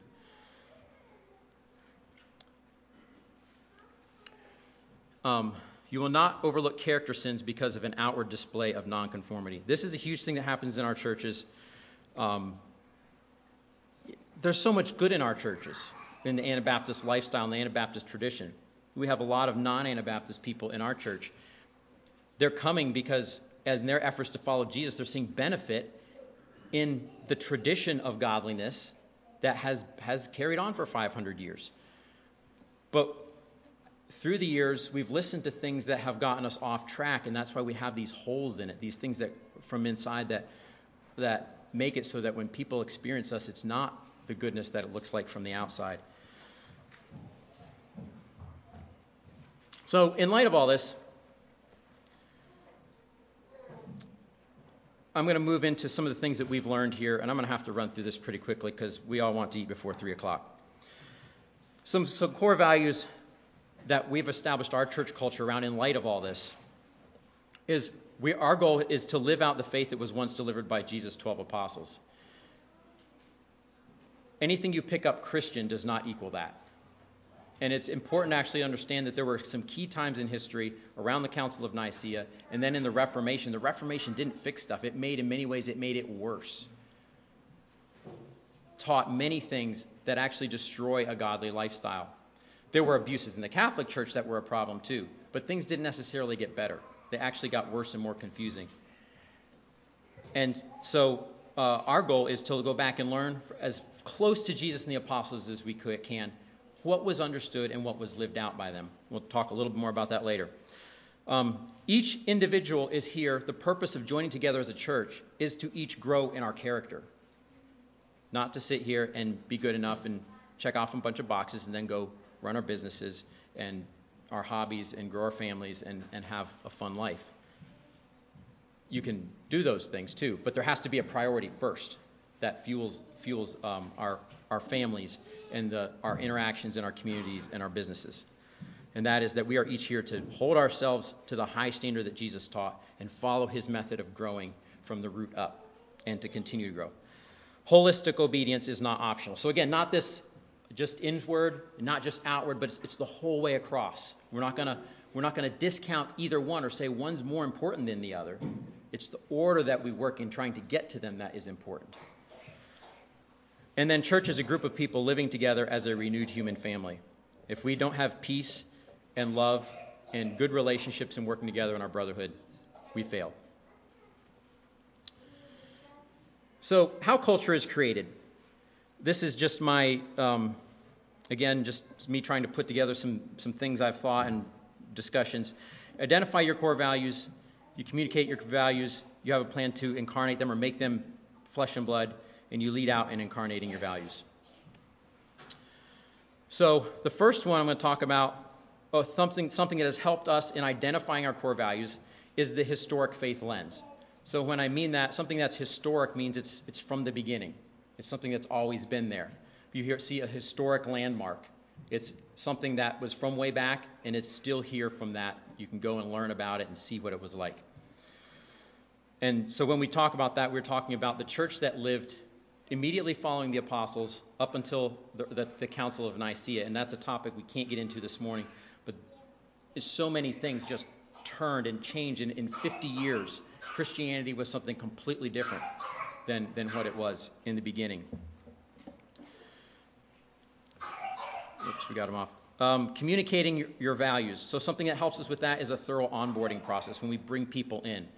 Um, you will not overlook character sins because of an outward display of nonconformity. This is a huge thing that happens in our churches. Um, there's so much good in our churches, in the Anabaptist lifestyle and the Anabaptist tradition. We have a lot of non-Anabaptist people in our church. They're coming because, as in their efforts to follow Jesus, they're seeing benefit in the tradition of godliness that has, has carried on for five hundred years. But through the years, we've listened to things that have gotten us off track, and that's why we have these holes in it, these things that from inside that that make it so that when people experience us, it's not the goodness that it looks like from the outside. So in light of all this, I'm going to move into some of the things that we've learned here, and I'm going to have to run through this pretty quickly because we all want to eat before three o'clock. Some, some core values that we've established our church culture around in light of all this is we our goal is to live out the faith that was once delivered by Jesus' twelve apostles. Anything you pick up Christian does not equal that. And it's important to actually understand that there were some key times in history around the Council of Nicaea and then in the Reformation. The Reformation didn't fix stuff. It made, in many ways, it made it worse. Taught many things that actually destroy a godly lifestyle. There were abuses in the Catholic Church that were a problem too, but things didn't necessarily get better. They actually got worse and more confusing. And so uh, our goal is to go back and learn as close to Jesus and the apostles as we could, can what was understood and what was lived out by them. We'll talk a little bit more about that later. Um, each individual is here. The purpose of joining together as a church is to each grow in our character, not to sit here and be good enough and check off a bunch of boxes and then go run our businesses and our hobbies and grow our families and, and have a fun life. You can do those things too, but there has to be a priority first that fuels fuels um, our our families and the, our interactions in our communities and our businesses. And that is that we are each here to hold ourselves to the high standard that Jesus taught and follow his method of growing from the root up and to continue to grow. Holistic obedience is not optional. So again, not this just inward, not just outward, but it's, it's the whole way across. We're not gonna we're not gonna discount either one or say one's more important than the other. It's the order that we work in trying to get to them that is important. And then church is a group of people living together as a renewed human family. If we don't have peace and love and good relationships and working together in our brotherhood, we fail. So how culture is created. This is just my, um, again, just me trying to put together some, some things I've thought and discussions. Identify your core values. You communicate your values. You have a plan to incarnate them or make them flesh and blood, and you lead out in incarnating your values. So the first one I'm going to talk about oh, something, something that has helped us in identifying our core values is the historic faith lens. So when I mean that, something that's historic means it's it's from the beginning. It's something that's always been there. If you hear, see a historic landmark, it's something that was from way back, and it's still here from that. You can go and learn about it and see what it was like. And so when we talk about that, we're talking about the church that lived immediately following the apostles up until the, the, the Council of Nicaea. And that's a topic we can't get into this morning. But so many things just turned and changed in, in fifty years. Christianity was something completely different than, than what it was in the beginning. Oops, we got them off. Um, communicating your, your values. So something that helps us with that is a thorough onboarding process when we bring people in.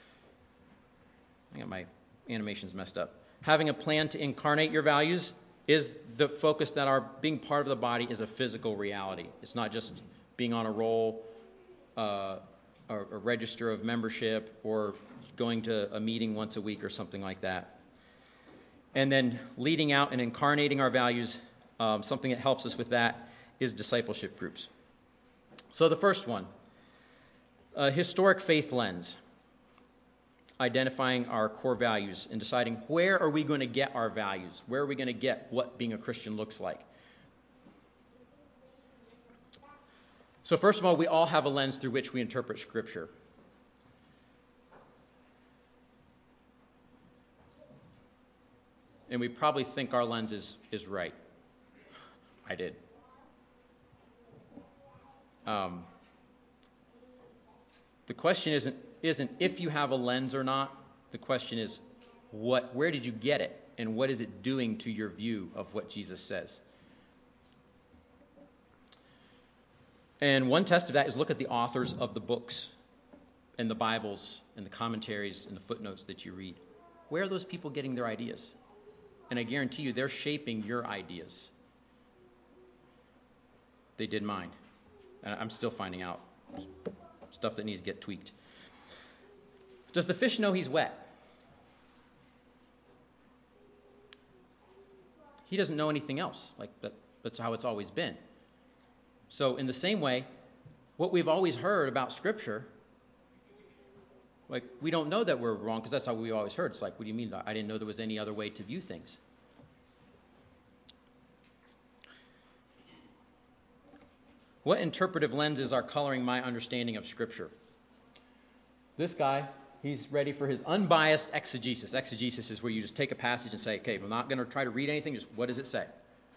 I got my animations messed up. Having a plan to incarnate your values is the focus that our being part of the body is a physical reality. It's not just being on a roll, uh, a, a register of membership, or going to a meeting once a week or something like that. And then leading out and incarnating our values, um, something that helps us with that is discipleship groups. So the first one, a historic faith lens. Identifying our core values and deciding where are we going to get our values? Where are we going to get what being a Christian looks like? So first of all, we all have a lens through which we interpret Scripture. And we probably think our lens is, is right. I did. Um, the question isn't isn't if you have a lens or not. The question is, what? Where did you get it, and what is it doing to your view of what Jesus says? And one test of that is look at the authors of the books and the Bibles and the commentaries and the footnotes that you read. Where are those people getting their ideas? And I guarantee you they're shaping your ideas. They did mine. And I'm still finding out stuff that needs to get tweaked. Does the fish know he's wet? He doesn't know anything else. Like that, that's how it's always been. So in the same way, what we've always heard about Scripture, like we don't know that we're wrong because that's how we always heard. It's like, what do you mean? I didn't know there was any other way to view things. What interpretive lenses are coloring my understanding of Scripture? This guy, he's ready for his unbiased exegesis. Exegesis is where you just take a passage and say, okay, I'm not going to try to read anything, just what does it say?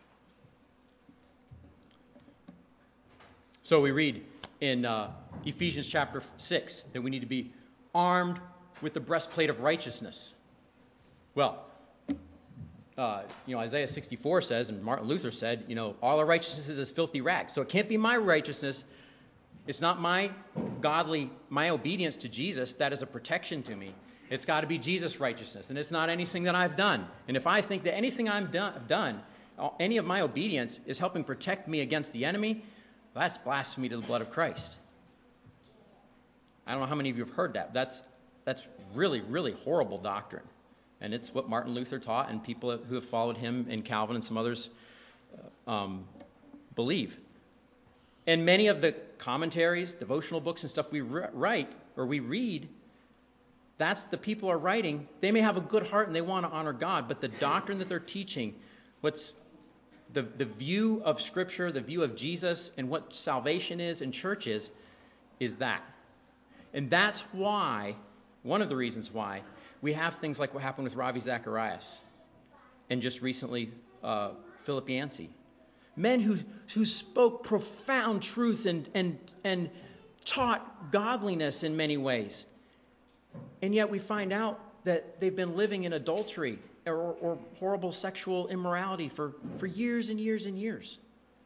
So we read in uh, Ephesians chapter six that we need to be armed with the breastplate of righteousness. Well, uh, you know, Isaiah sixty-four says, and Martin Luther said, you know, all our righteousness is as filthy rags. So it can't be my righteousness. It's not my godly, my obedience to Jesus that is a protection to me. It's got to be Jesus' righteousness, and it's not anything that I've done. And if I think that anything I've done, I've done, any of my obedience is helping protect me against the enemy, well, that's blasphemy to the blood of Christ. I don't know how many of you have heard that. That's that's really, really horrible doctrine. And it's what Martin Luther taught, and people who have followed him and Calvin and some others uh, um, believe. And many of the commentaries, devotional books and stuff we re- write or we read, that's the people are writing. They may have a good heart and they want to honor God, but the doctrine that they're teaching, what's the, the view of Scripture, the view of Jesus and what salvation is and church is, is that. And that's why, one of the reasons why, we have things like what happened with Ravi Zacharias and just recently uh, Philip Yancey. Men who who spoke profound truths and, and, and taught godliness in many ways. And yet we find out that they've been living in adultery or, or horrible sexual immorality for, for years and years and years.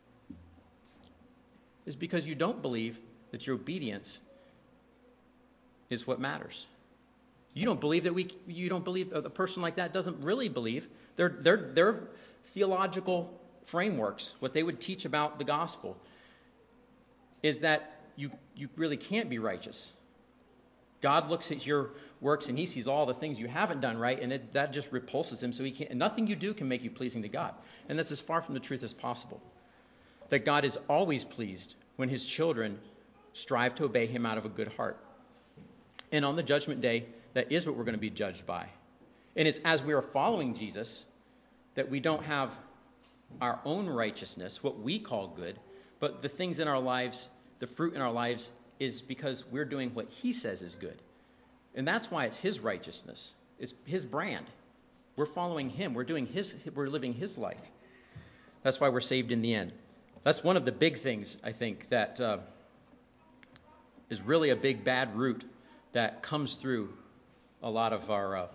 It's because you don't believe that your obedience is what matters. You don't believe that we. You don't believe a person like that doesn't really believe. Their their their theological frameworks, what they would teach about the gospel, is that you you really can't be righteous. God looks at your works and He sees all the things you haven't done right, and it, that just repulses Him. So He can't. Nothing you do can make you pleasing to God, and that's as far from the truth as possible. That God is always pleased when his children strive to obey him out of a good heart. And on the judgment day, that is what we're going to be judged by. And it's as we are following Jesus that we don't have our own righteousness, what we call good, but the things in our lives, the fruit in our lives, is because we're doing what he says is good. And that's why it's his righteousness. It's his brand. We're following him. We're doing his, we're living his life. That's why we're saved in the end. That's one of the big things, I think, that uh, is really a big bad root that comes through a lot of our uh,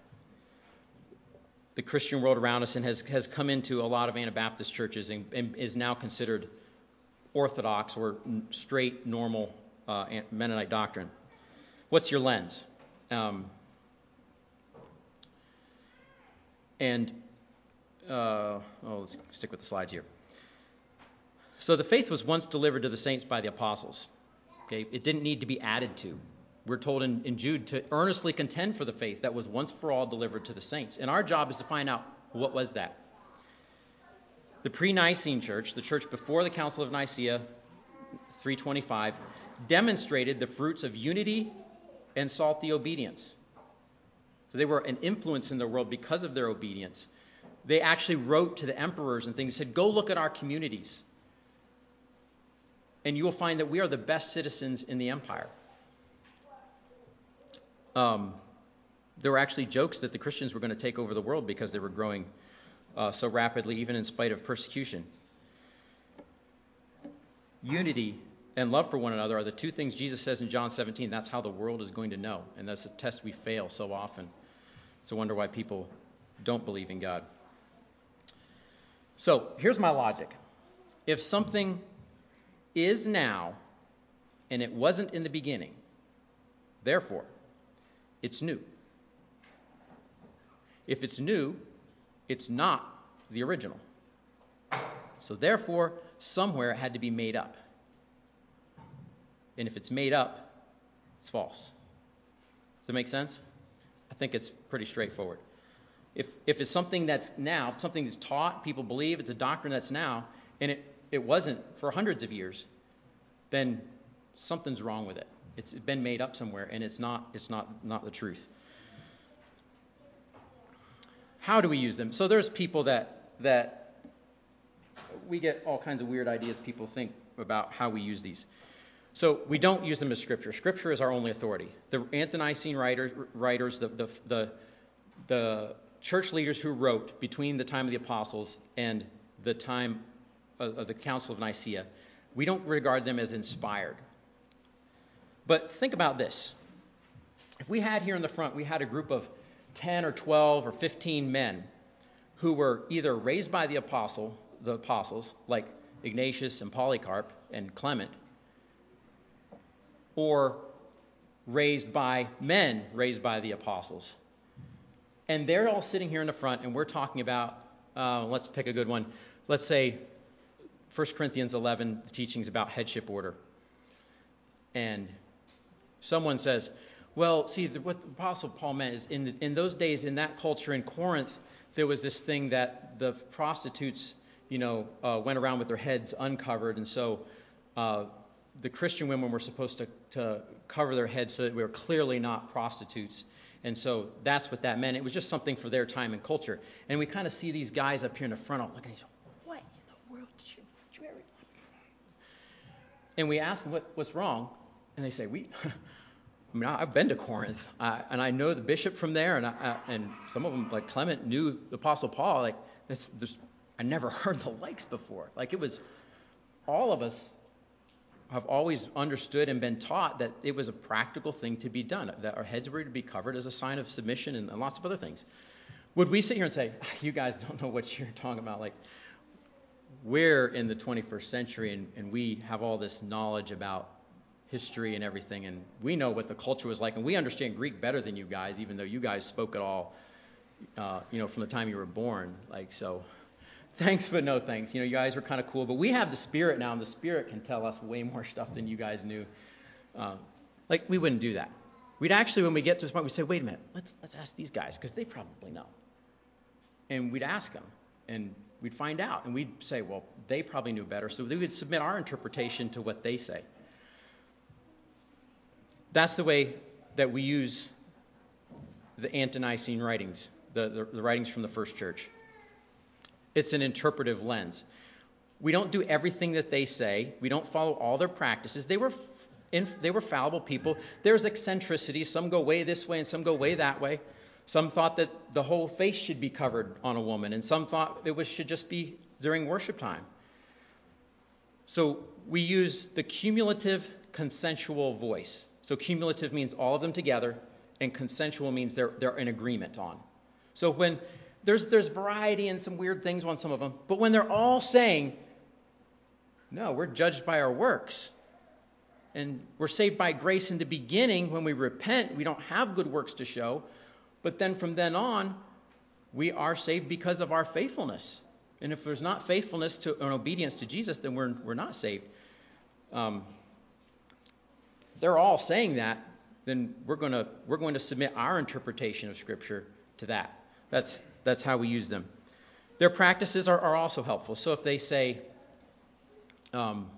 the Christian world around us and has, has come into a lot of Anabaptist churches and, and is now considered orthodox or straight, normal uh, Mennonite doctrine. What's your lens? Um, and uh, oh, let's stick with the slides here. So the faith was once delivered to the saints by the apostles. Okay, it didn't need to be added to. We're told in, in Jude to earnestly contend for the faith that was once for all delivered to the saints. And our job is to find out, what was that? The pre-Nicene church, the church before the Council of Nicaea, three twenty-five, demonstrated the fruits of unity and salty obedience. So they were an influence in the world because of their obedience. They actually wrote to the emperors and things, said, go look at our communities. And you will find that we are the best citizens in the empire. Um, there were actually jokes that the Christians were going to take over the world because they were growing uh, so rapidly, even in spite of persecution. Unity and love for one another are the two things Jesus says in John seventeen. That's how the world is going to know. And that's a test we fail so often. It's a wonder why people don't believe in God. So here's my logic. If something is now and it wasn't in the beginning, therefore, it's new. If it's new, it's not the original. So therefore, somewhere it had to be made up. And if it's made up, it's false. Does that make sense? I think it's pretty straightforward. If if it's something that's now, something that's taught, people believe, it's a doctrine that's now, and it, it wasn't for hundreds of years, then something's wrong with it. It's been made up somewhere, and it's not it's not, not the truth. How do we use them? So there's people that that we get all kinds of weird ideas people think about how we use these. So we don't use them as scripture. Scripture is our only authority. The ante-Nicene writers, writers the, the the the church leaders who wrote between the time of the apostles and the time of, of the Council of Nicaea, we don't regard them as inspired. But think about this. If we had here in the front, we had a group of ten or twelve or fifteen men who were either raised by the apostle, the apostles, like Ignatius and Polycarp and Clement, or raised by men raised by the apostles. And they're all sitting here in the front, and we're talking about, uh, let's pick a good one. Let's say First Corinthians eleven, the teachings about headship order. And someone says, well, see, the, what the Apostle Paul meant is in, the, in those days, in that culture in Corinth, there was this thing that the prostitutes, you know, uh, went around with their heads uncovered. And so uh, the Christian women were supposed to, to cover their heads so that we were clearly not prostitutes. And so that's what that meant. It was just something for their time and culture. And we kind of see these guys up here in the front all looking at each other. What in the world did you, did you ever... And we ask them what, what's wrong. And they say, we... I mean, I've been to Corinth, uh, and I know the bishop from there, and I, uh, and some of them, like Clement, knew the Apostle Paul. Like, this, this, I never heard the likes before. Like, it was, all of us have always understood and been taught that it was a practical thing to be done, that our heads were to be covered as a sign of submission and, and lots of other things. Would we sit here and say, you guys don't know what you're talking about? Like, we're in the twenty-first century, and, and we have all this knowledge about history and everything, and we know what the culture was like, and we understand Greek better than you guys, even though you guys spoke it all, uh, you know, from the time you were born. Like, so, thanks but no thanks. You know, you guys were kind of cool, but we have the Spirit now, and the Spirit can tell us way more stuff than you guys knew. Uh, like, we wouldn't do that. We'd actually, when we get to this point, we say, wait a minute, let's let's ask these guys, because they probably know. And we'd ask them, and we'd find out, and we'd say, well, they probably knew better, so we would submit our interpretation to what they say. That's the way that we use the ante-Nicene writings, the, the, the writings from the first church. It's an interpretive lens. We don't do everything that they say. We don't follow all their practices. They were in, they were fallible people. There's eccentricity. Some go way this way and some go way that way. Some thought that the whole face should be covered on a woman, and some thought it was, should just be during worship time. So we use the cumulative consensual voice. So cumulative means all of them together, and consensual means they're they're in agreement on. So when there's there's variety and some weird things on some of them, but when they're all saying, no, we're judged by our works, and we're saved by grace in the beginning. When we repent, we don't have good works to show, but then from then on, we are saved because of our faithfulness. And if there's not faithfulness to and obedience to Jesus, then we're we're not saved. Um, they're all saying that, then we're going to we're going to submit our interpretation of Scripture to that. That's that's how we use them. Their practices are, are also helpful. So if they say um,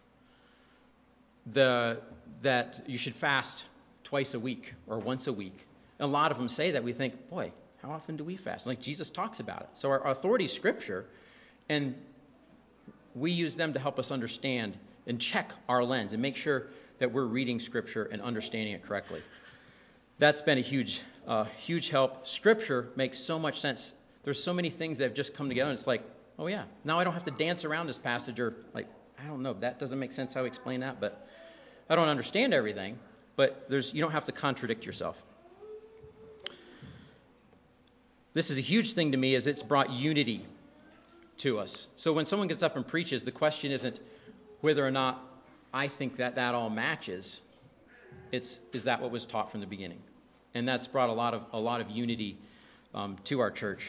the that you should fast twice a week or once a week, and a lot of them say that, we think, boy, how often do we fast? Like Jesus talks about it. So our, our authority is Scripture, and we use them to help us understand and check our lens and make sure that we're reading Scripture and understanding it correctly. That's been a huge, uh, huge help. Scripture makes so much sense. There's so many things that have just come together, and it's like, oh yeah, now I don't have to dance around this passage, or like, I don't know, that doesn't make sense how I explain that, but I don't understand everything, but there's you don't have to contradict yourself. This is a huge thing to me, as it's brought unity to us. So when someone gets up and preaches, the question isn't whether or not I think that that all matches. It's, is that what was taught from the beginning? And that's brought a lot of a lot of unity um, to our church.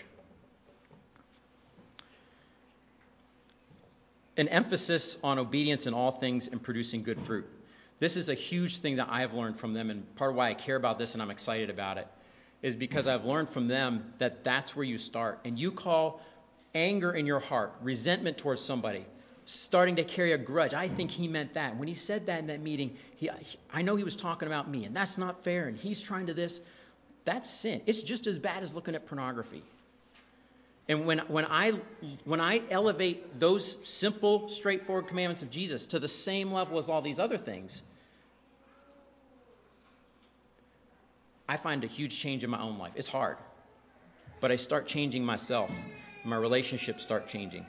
An emphasis on obedience in all things and producing good fruit. This is a huge thing that I've learned from them, and part of why I care about this and I'm excited about it is because I've learned from them that that's where you start. And you call anger in your heart, resentment towards somebody, starting to carry a grudge. I think he meant that. When he said that in that meeting, he, I know he was talking about me, and that's not fair, and he's trying to this. That's sin. It's just as bad as looking at pornography. And when when I when I elevate those simple, straightforward commandments of Jesus to the same level as all these other things, I find a huge change in my own life. It's hard, but I start changing myself. My relationships start changing.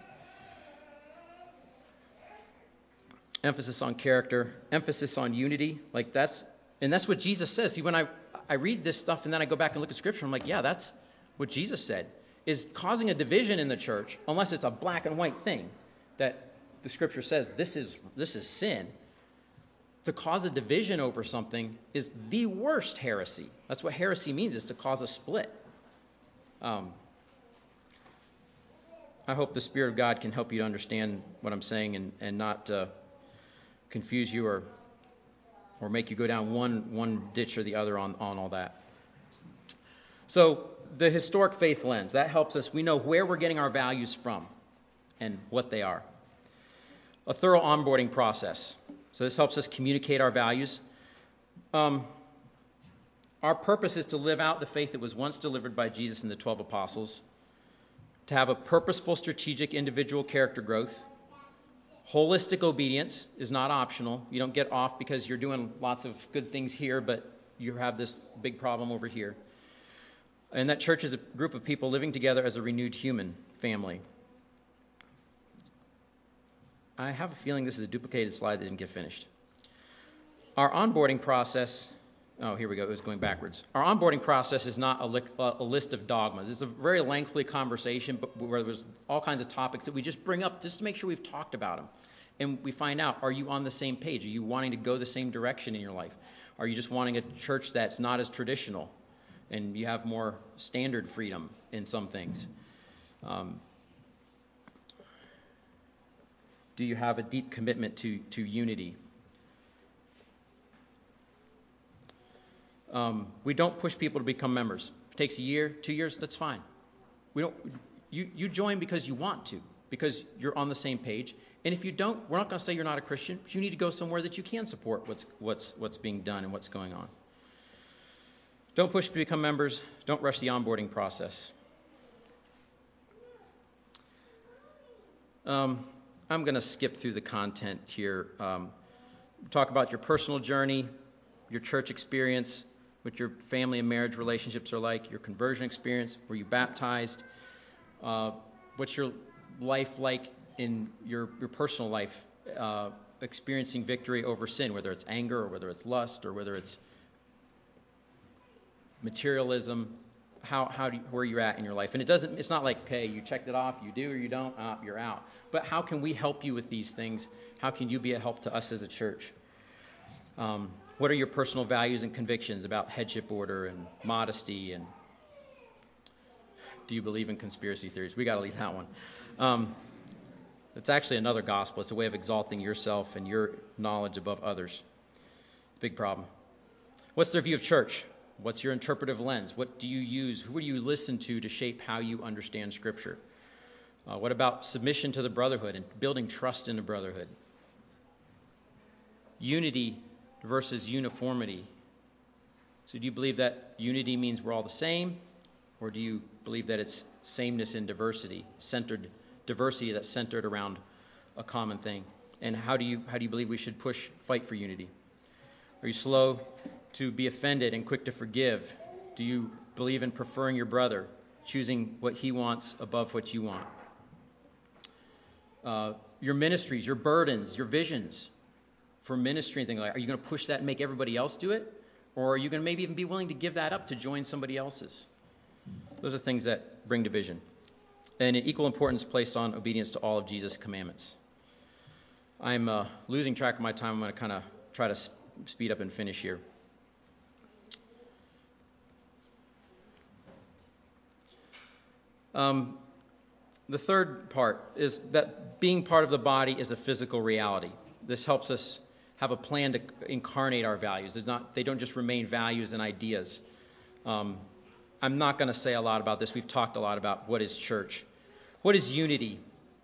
Emphasis on character, emphasis on unity, like that's, and that's what Jesus says. See, when I, I read this stuff and then I go back and look at Scripture, I'm like, yeah, that's what Jesus said, is causing a division in the church, unless it's a black and white thing that the Scripture says this is this is sin. To cause a division over something is the worst heresy. That's what heresy means, is to cause a split. Um, I hope the Spirit of God can help you to understand what I'm saying and, and not uh, confuse you or or make you go down one one ditch or the other on, on all that. So the historic faith lens, that helps us. We know where we're getting our values from and what they are. A thorough onboarding process. So this helps us communicate our values. Um, our purpose is to live out the faith that was once delivered by Jesus and the twelve apostles, to have a purposeful, strategic, individual character growth. Holistic obedience is not optional. You don't get off because you're doing lots of good things here, but you have this big problem over here. And that church is a group of people living together as a renewed human family. I have a feeling this is a duplicated slide that didn't get finished. Our onboarding process, oh, here we go, it was going backwards. Our onboarding process is not a, li- a list of dogmas. It's a very lengthy conversation, but where there's all kinds of topics that we just bring up just to make sure we've talked about them. And we find out, are you on the same page? Are you wanting to go the same direction in your life? Are you just wanting a church that's not as traditional and you have more standard freedom in some things? Um, do you have a deep commitment to, to unity? Um, we don't push people to become members. If it takes a year, two years, that's fine. We don't. you, you join because you want to, because you're on the same page. And if you don't, we're not going to say you're not a Christian, but you need to go somewhere that you can support what's what's what's being done and what's going on. Don't push to become members. Don't rush the onboarding process. Um, I'm going to skip through the content here. Um, talk about your personal journey, your church experience, what your family and marriage relationships are like, your conversion experience, were you baptized, uh, what's your life like in your, your personal life, uh, experiencing victory over sin, whether it's anger or whether it's lust or whether it's materialism, how how do you, where you're at in your life. And it doesn't, it's not like, okay, you checked it off, you do or you don't, uh, you're out. But how can we help you with these things? How can you be a help to us as a church? Um, what are your personal values and convictions about headship order and modesty? And do you believe in conspiracy theories? We got to leave that one. Um, it's actually another gospel. It's a way of exalting yourself and your knowledge above others. It's a big problem. What's their view of church? What's your interpretive lens? What do you use? Who do you listen to to shape how you understand Scripture? Uh, what about submission to the brotherhood and building trust in the brotherhood? Unity versus uniformity. So do you believe that unity means we're all the same? Or do you believe that it's sameness in diversity, centered diversity that's centered around a common thing? And how do you how do you believe we should push, fight for unity? Are you slow to be offended and quick to forgive? Do you believe in preferring your brother, choosing what he wants above what you want? Uh, your ministries, your burdens, your visions for ministry and things like that, are you going to push that and make everybody else do it? Or are you going to maybe even be willing to give that up to join somebody else's? Those are things that bring division. And an equal importance placed on obedience to all of Jesus' commandments. I'm uh, losing track of my time. I'm going to kind of try to sp- speed up and finish here. Um, the third part is that being part of the body is a physical reality. This helps us have a plan to incarnate our values. They're not, they don't just remain values and ideas. Um, I'm not going to say a lot about this. We've talked a lot about what is church. What is unity?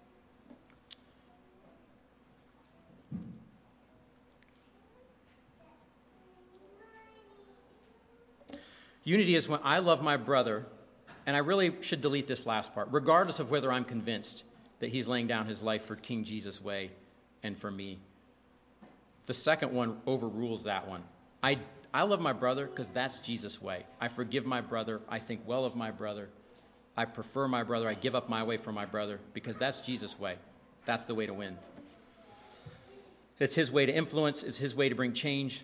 Unity is when I love my brother, and I really should delete this last part, regardless of whether I'm convinced that he's laying down his life for King Jesus' way and for me. The second one overrules that one. I, I love my brother because that's Jesus' way. I forgive my brother. I think well of my brother. I prefer my brother. I give up my way for my brother because that's Jesus' way. That's the way to win. It's his way to influence. It's his way to bring change.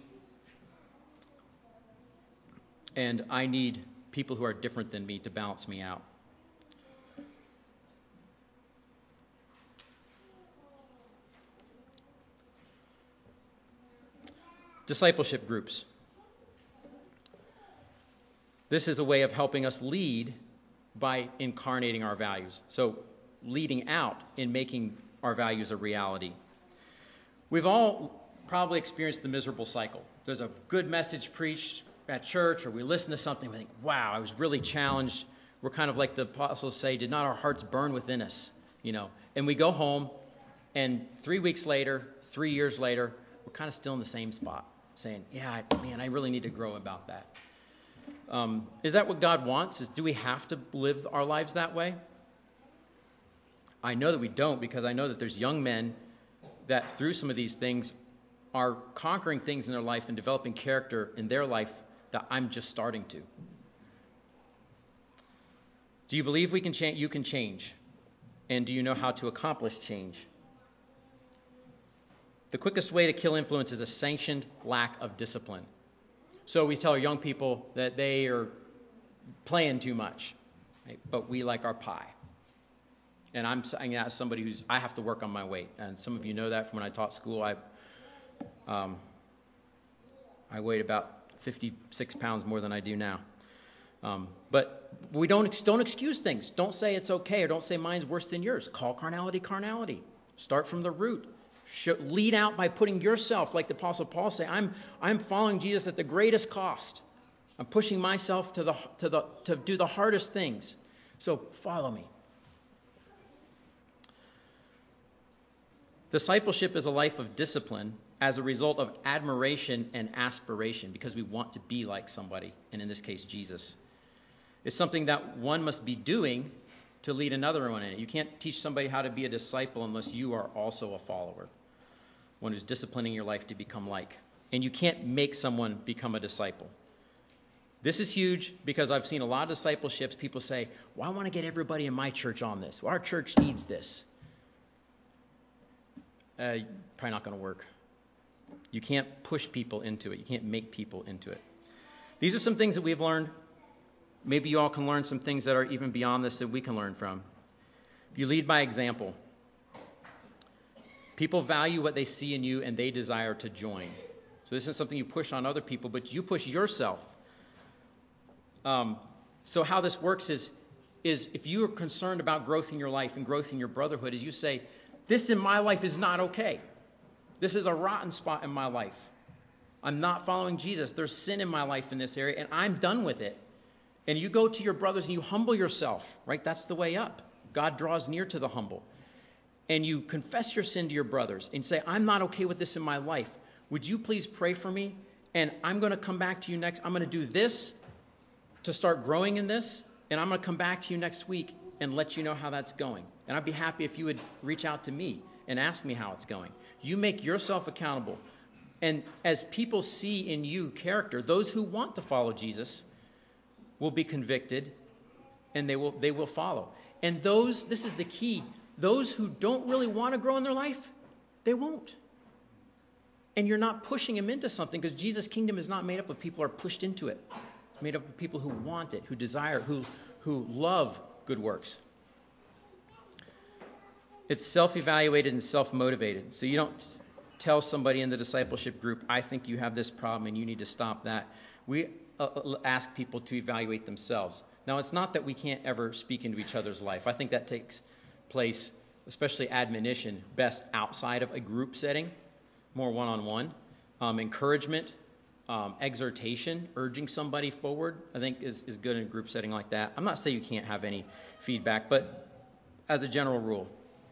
And I need people who are different than me to balance me out. Discipleship groups. This is a way of helping us lead by incarnating our values. So leading out in making our values a reality. We've all probably experienced the miserable cycle. There's a good message preached at church, or we listen to something and we think, wow, I was really challenged. We're kind of like the apostles say, did not our hearts burn within us? You know, and we go home, and three weeks later, three years later, we're kind of still in the same spot, saying, yeah, man, I really need to grow about that. Um, is that what God wants? Is do we have to live our lives that way? I know that we don't, because I know that there's young men that through some of these things are conquering things in their life and developing character in their life that I'm just starting to. Do you believe we can change? You can change? And do you know how to accomplish change? The quickest way to kill influence is a sanctioned lack of discipline. So we tell young people that they are playing too much, right? But we like our pie. And I'm saying that as somebody who's, I have to work on my weight. And some of you know that from when I taught school. I um, I weighed about fifty-six pounds more than I do now. Um, but we don't don't excuse things. Don't say it's okay, or don't say mine's worse than yours. Call carnality carnality. Start from the root. Show, lead out by putting yourself, like the Apostle Paul say, I'm I'm following Jesus at the greatest cost. I'm pushing myself to the to the to do the hardest things. So follow me. Discipleship is a life of discipline as a result of admiration and aspiration because we want to be like somebody, and in this case, Jesus. It's something that one must be doing to lead another one in it. You can't teach somebody how to be a disciple unless you are also a follower, one who's disciplining your life to become like. And you can't make someone become a disciple. This is huge because I've seen a lot of discipleships. People say, well, I want to get everybody in my church on this. Well, our church needs this. Uh, probably not going to work. You can't push people into it. You can't make people into it. These are some things that we've learned. Maybe you all can learn some things that are even beyond this that we can learn from. You lead by example. People value what they see in you and they desire to join. So this isn't something you push on other people, but you push yourself. Um, so how this works is, is if you are concerned about growth in your life and growth in your brotherhood, is you say, this in my life is not okay. This is a rotten spot in my life. I'm not following Jesus. There's sin in my life in this area, and I'm done with it. And you go to your brothers and you humble yourself, right? That's the way up. God draws near to the humble. And you confess your sin to your brothers and say, I'm not okay with this in my life. Would you please pray for me? And I'm going to come back to you next. I'm going to do this to start growing in this. And I'm going to come back to you next week and let you know how that's going. And I'd be happy if you would reach out to me and ask me how it's going. You make yourself accountable. And as people see in you character, those who want to follow Jesus will be convicted and they will they will follow. And those, this is the key, those who don't really want to grow in their life, they won't. And you're not pushing them into something because Jesus' kingdom is not made up of people who are pushed into it. It's made up of people who want it, who desire, who who love good works. It's self-evaluated and self-motivated. So you don't tell somebody in the discipleship group, I think you have this problem and you need to stop that. We uh, ask people to evaluate themselves. Now, it's not that we can't ever speak into each other's life. I think that takes place, especially admonition, best outside of a group setting, more one-on-one. Um, encouragement, um, exhortation, urging somebody forward, I think is, is good in a group setting like that. I'm not saying you can't have any feedback, but as a general rule.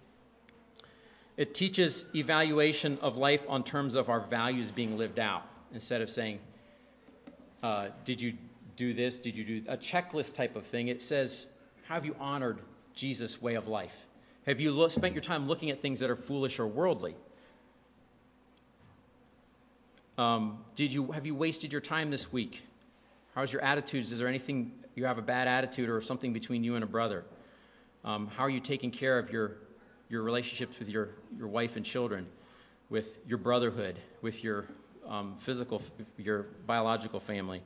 It teaches evaluation of life on terms of our values being lived out, instead of saying, uh, did you do this? Did you do a checklist type of thing? It says, how have you honored Jesus' way of life? Have you lo- spent your time looking at things that are foolish or worldly? Um, did you have you wasted your time this week? How's your attitudes? Is there anything you have a bad attitude or something between you and a brother? Um, how are you taking care of your your relationships with your, your wife and children, with your brotherhood, with your um, physical, your biological family?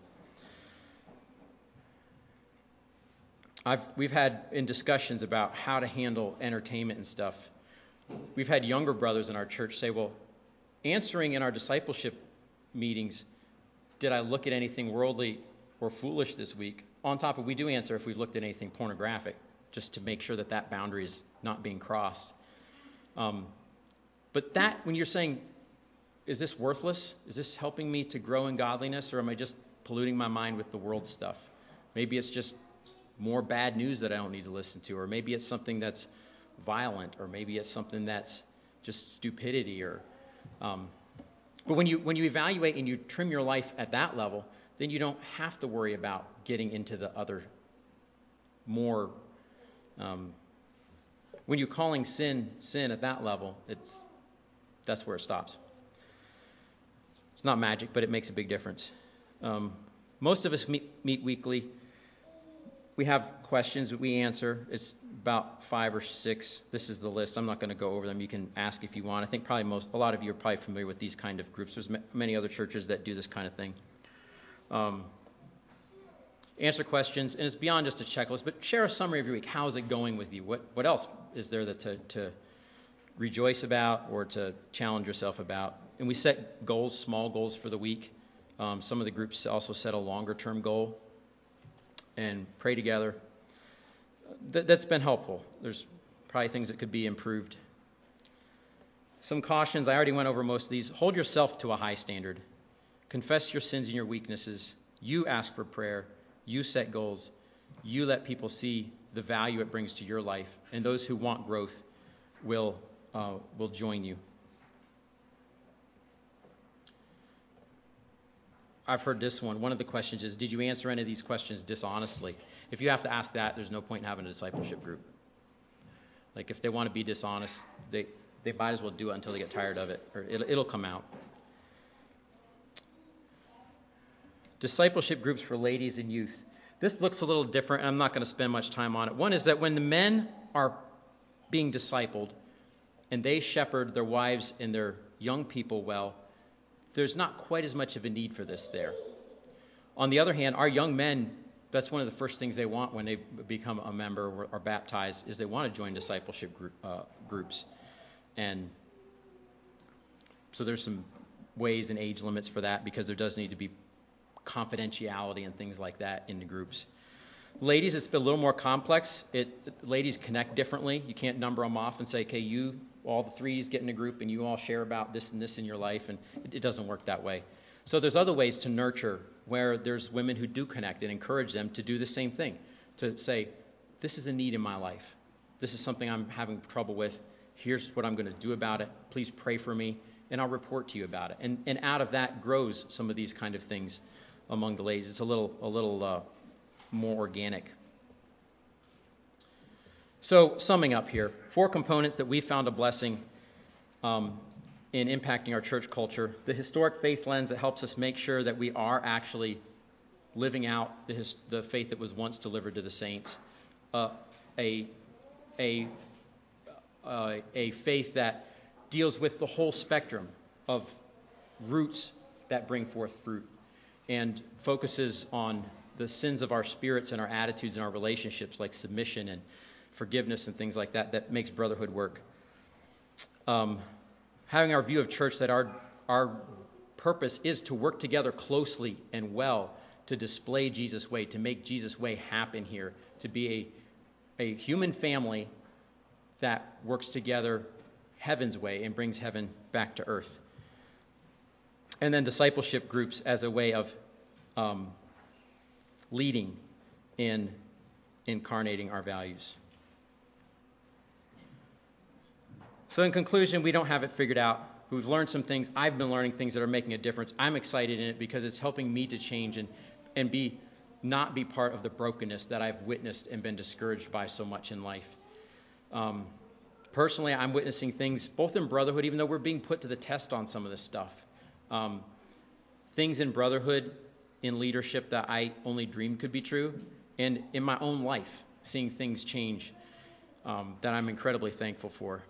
I've we've had in discussions about how to handle entertainment and stuff. We've had younger brothers in our church say, well, answering in our discipleship meetings, did I look at anything worldly or foolish this week? On top of, we do answer if we've looked at anything pornographic, just to make sure that that boundary is not being crossed. Um, but that, when you're saying, is this worthless? Is this helping me to grow in godliness, or am I just polluting my mind with the world stuff? Maybe it's just more bad news that I don't need to listen to, or maybe it's something that's violent, or maybe it's something that's just stupidity. Or, um, but when you when you evaluate and you trim your life at that level, then you don't have to worry about getting into the other more. Um, when you're calling sin sin at that level, it's that's where it stops. It's not magic, but it makes a big difference. Um, most of us meet, meet weekly. We have questions that we answer. It's about five or six. This is the list. I'm not going to go over them. You can ask if you want. I think probably most, a lot of you are probably familiar with these kind of groups. There's m- many other churches that do this kind of thing. Um, answer questions, and it's beyond just a checklist, but share a summary of your week. How's it going with you? What what else is there that to, to rejoice about or to challenge yourself about? And we set goals, small goals for the week. Um, some of the groups also set a longer-term goal and pray together. Th- that's been helpful. There's probably things that could be improved. Some cautions, I already went over most of these. Hold yourself to a high standard. Confess your sins and your weaknesses. You ask for prayer. You set goals. You let people see the value it brings to your life. And those who want growth will uh, will join you. I've heard this one. One of the questions is, did you answer any of these questions dishonestly? If you have to ask that, there's no point in having a discipleship group. Like, if they want to be dishonest, they, they might as well do it until they get tired of it, or it'll, it'll come out. Discipleship groups for ladies and youth. This looks a little different, and I'm not going to spend much time on it. One is that when the men are being discipled and they shepherd their wives and their young people well, there's not quite as much of a need for this there. On the other hand, our young men, that's one of the first things they want when they become a member or are baptized, is they want to join discipleship group, uh, groups. And so there's some ways and age limits for that, because there does need to be confidentiality and things like that in the groups. Ladies, it's a little more complex. It ladies connect differently. You can't number them off and say, okay, you, all the threes get in a group and you all share about this and this in your life, and it, it doesn't work that way. So there's other ways to nurture where there's women who do connect and encourage them to do the same thing, to say, this is a need in my life. This is something I'm having trouble with. Here's what I'm going to do about it. Please pray for me, and I'll report to you about it. And and out of that grows some of these kind of things among the ladies. It's a little a little uh, more organic. So summing up here, four components that we found a blessing um, in impacting our church culture. The historic faith lens that helps us make sure that we are actually living out the, his, the faith that was once delivered to the saints. Uh, a, a, uh, a faith that deals with the whole spectrum of roots that bring forth fruit, and focuses on the sins of our spirits and our attitudes and our relationships, like submission and forgiveness and things like that, that makes brotherhood work. Um, having our view of church that our our purpose is to work together closely and well to display Jesus' way, to make Jesus' way happen here, to be a, a human family that works together heaven's way and brings heaven back to earth. And then discipleship groups as a way of um, leading in incarnating our values. So in conclusion, we don't have it figured out. We've learned some things. I've been learning things that are making a difference. I'm excited in it because it's helping me to change and, and be not be part of the brokenness that I've witnessed and been discouraged by so much in life. Um, personally, I'm witnessing things both in brotherhood, even though we're being put to the test on some of this stuff. Um, things in brotherhood, in leadership that I only dreamed could be true, and in my own life, seeing things change um, that I'm incredibly thankful for.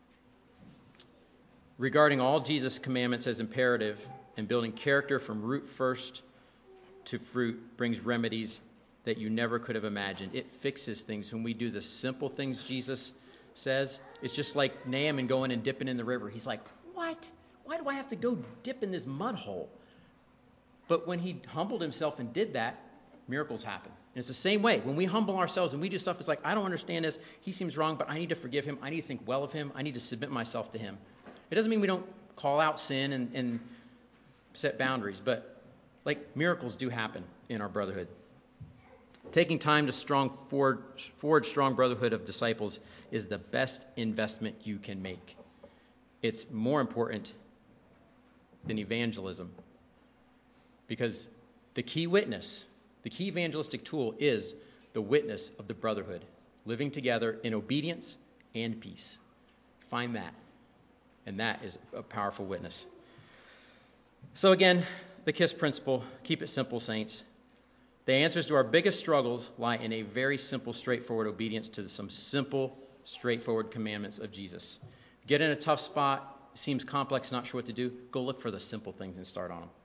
Regarding all Jesus' commandments as imperative, and building character from root first to fruit brings remedies that you never could have imagined. It fixes things when we do the simple things Jesus says. It's just like Naaman going and dipping in the river. He's like, what? Why do I have to go dip in this mud hole? But when he humbled himself and did that, miracles happen. And it's the same way. When we humble ourselves and we do stuff, it's like, I don't understand this. He seems wrong, but I need to forgive him. I need to think well of him. I need to submit myself to him. It doesn't mean we don't call out sin and, and set boundaries, but like miracles do happen in our brotherhood. Taking time to strong forward, forward strong brotherhood of disciples is the best investment you can make. It's more important than evangelism, because the key witness, the key evangelistic tool is the witness of the brotherhood, living together in obedience and peace. Find that, and that is a powerful witness. So again, the KISS principle, keep it simple, saints. The answers to our biggest struggles lie in a very simple, straightforward obedience to some simple, straightforward commandments of Jesus. Get in a tough spot, seems complex, not sure what to do, go look for the simple things and start on them.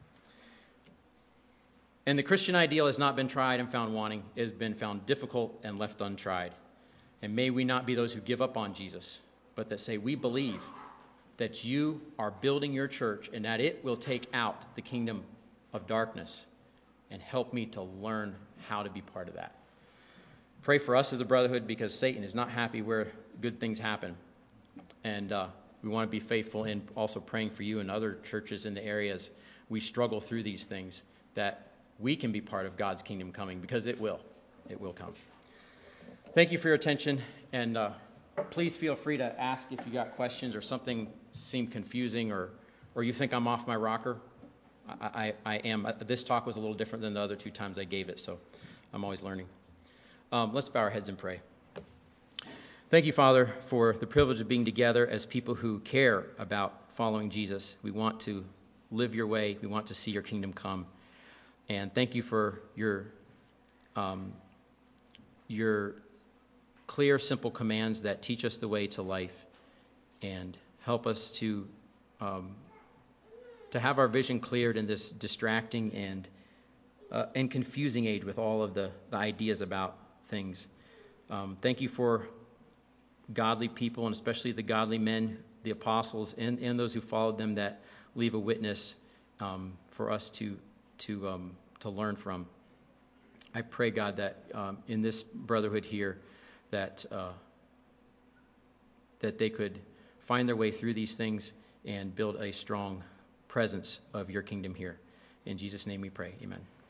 And the Christian ideal has not been tried and found wanting. It has been found difficult and left untried. And may we not be those who give up on Jesus, but that say we believe that you are building your church and that it will take out the kingdom of darkness, and help me to learn how to be part of that. Pray for us as a brotherhood, because Satan is not happy where good things happen. And uh, we want to be faithful in also praying for you and other churches in the areas we struggle through these things, that we can be part of God's kingdom coming, because it will. It will come. Thank you for your attention, and uh, please feel free to ask if you got questions or something seemed confusing or, or you think I'm off my rocker. I, I, I am. This talk was a little different than the other two times I gave it, so I'm always learning. Um, let's bow our heads and pray. Thank you, Father, for the privilege of being together as people who care about following Jesus. We want to live your way. We want to see your kingdom come. And thank you for your um, your clear, simple commands that teach us the way to life and help us to um, to have our vision cleared in this distracting and uh, and confusing age with all of the, the ideas about things. Um, thank you for godly people, and especially the godly men, the apostles, and, and those who followed them that leave a witness um, for us to to um, to learn from. I pray, God, that um, in this brotherhood here, that uh, that they could find their way through these things and build a strong presence of your kingdom here. In Jesus' name we pray. Amen.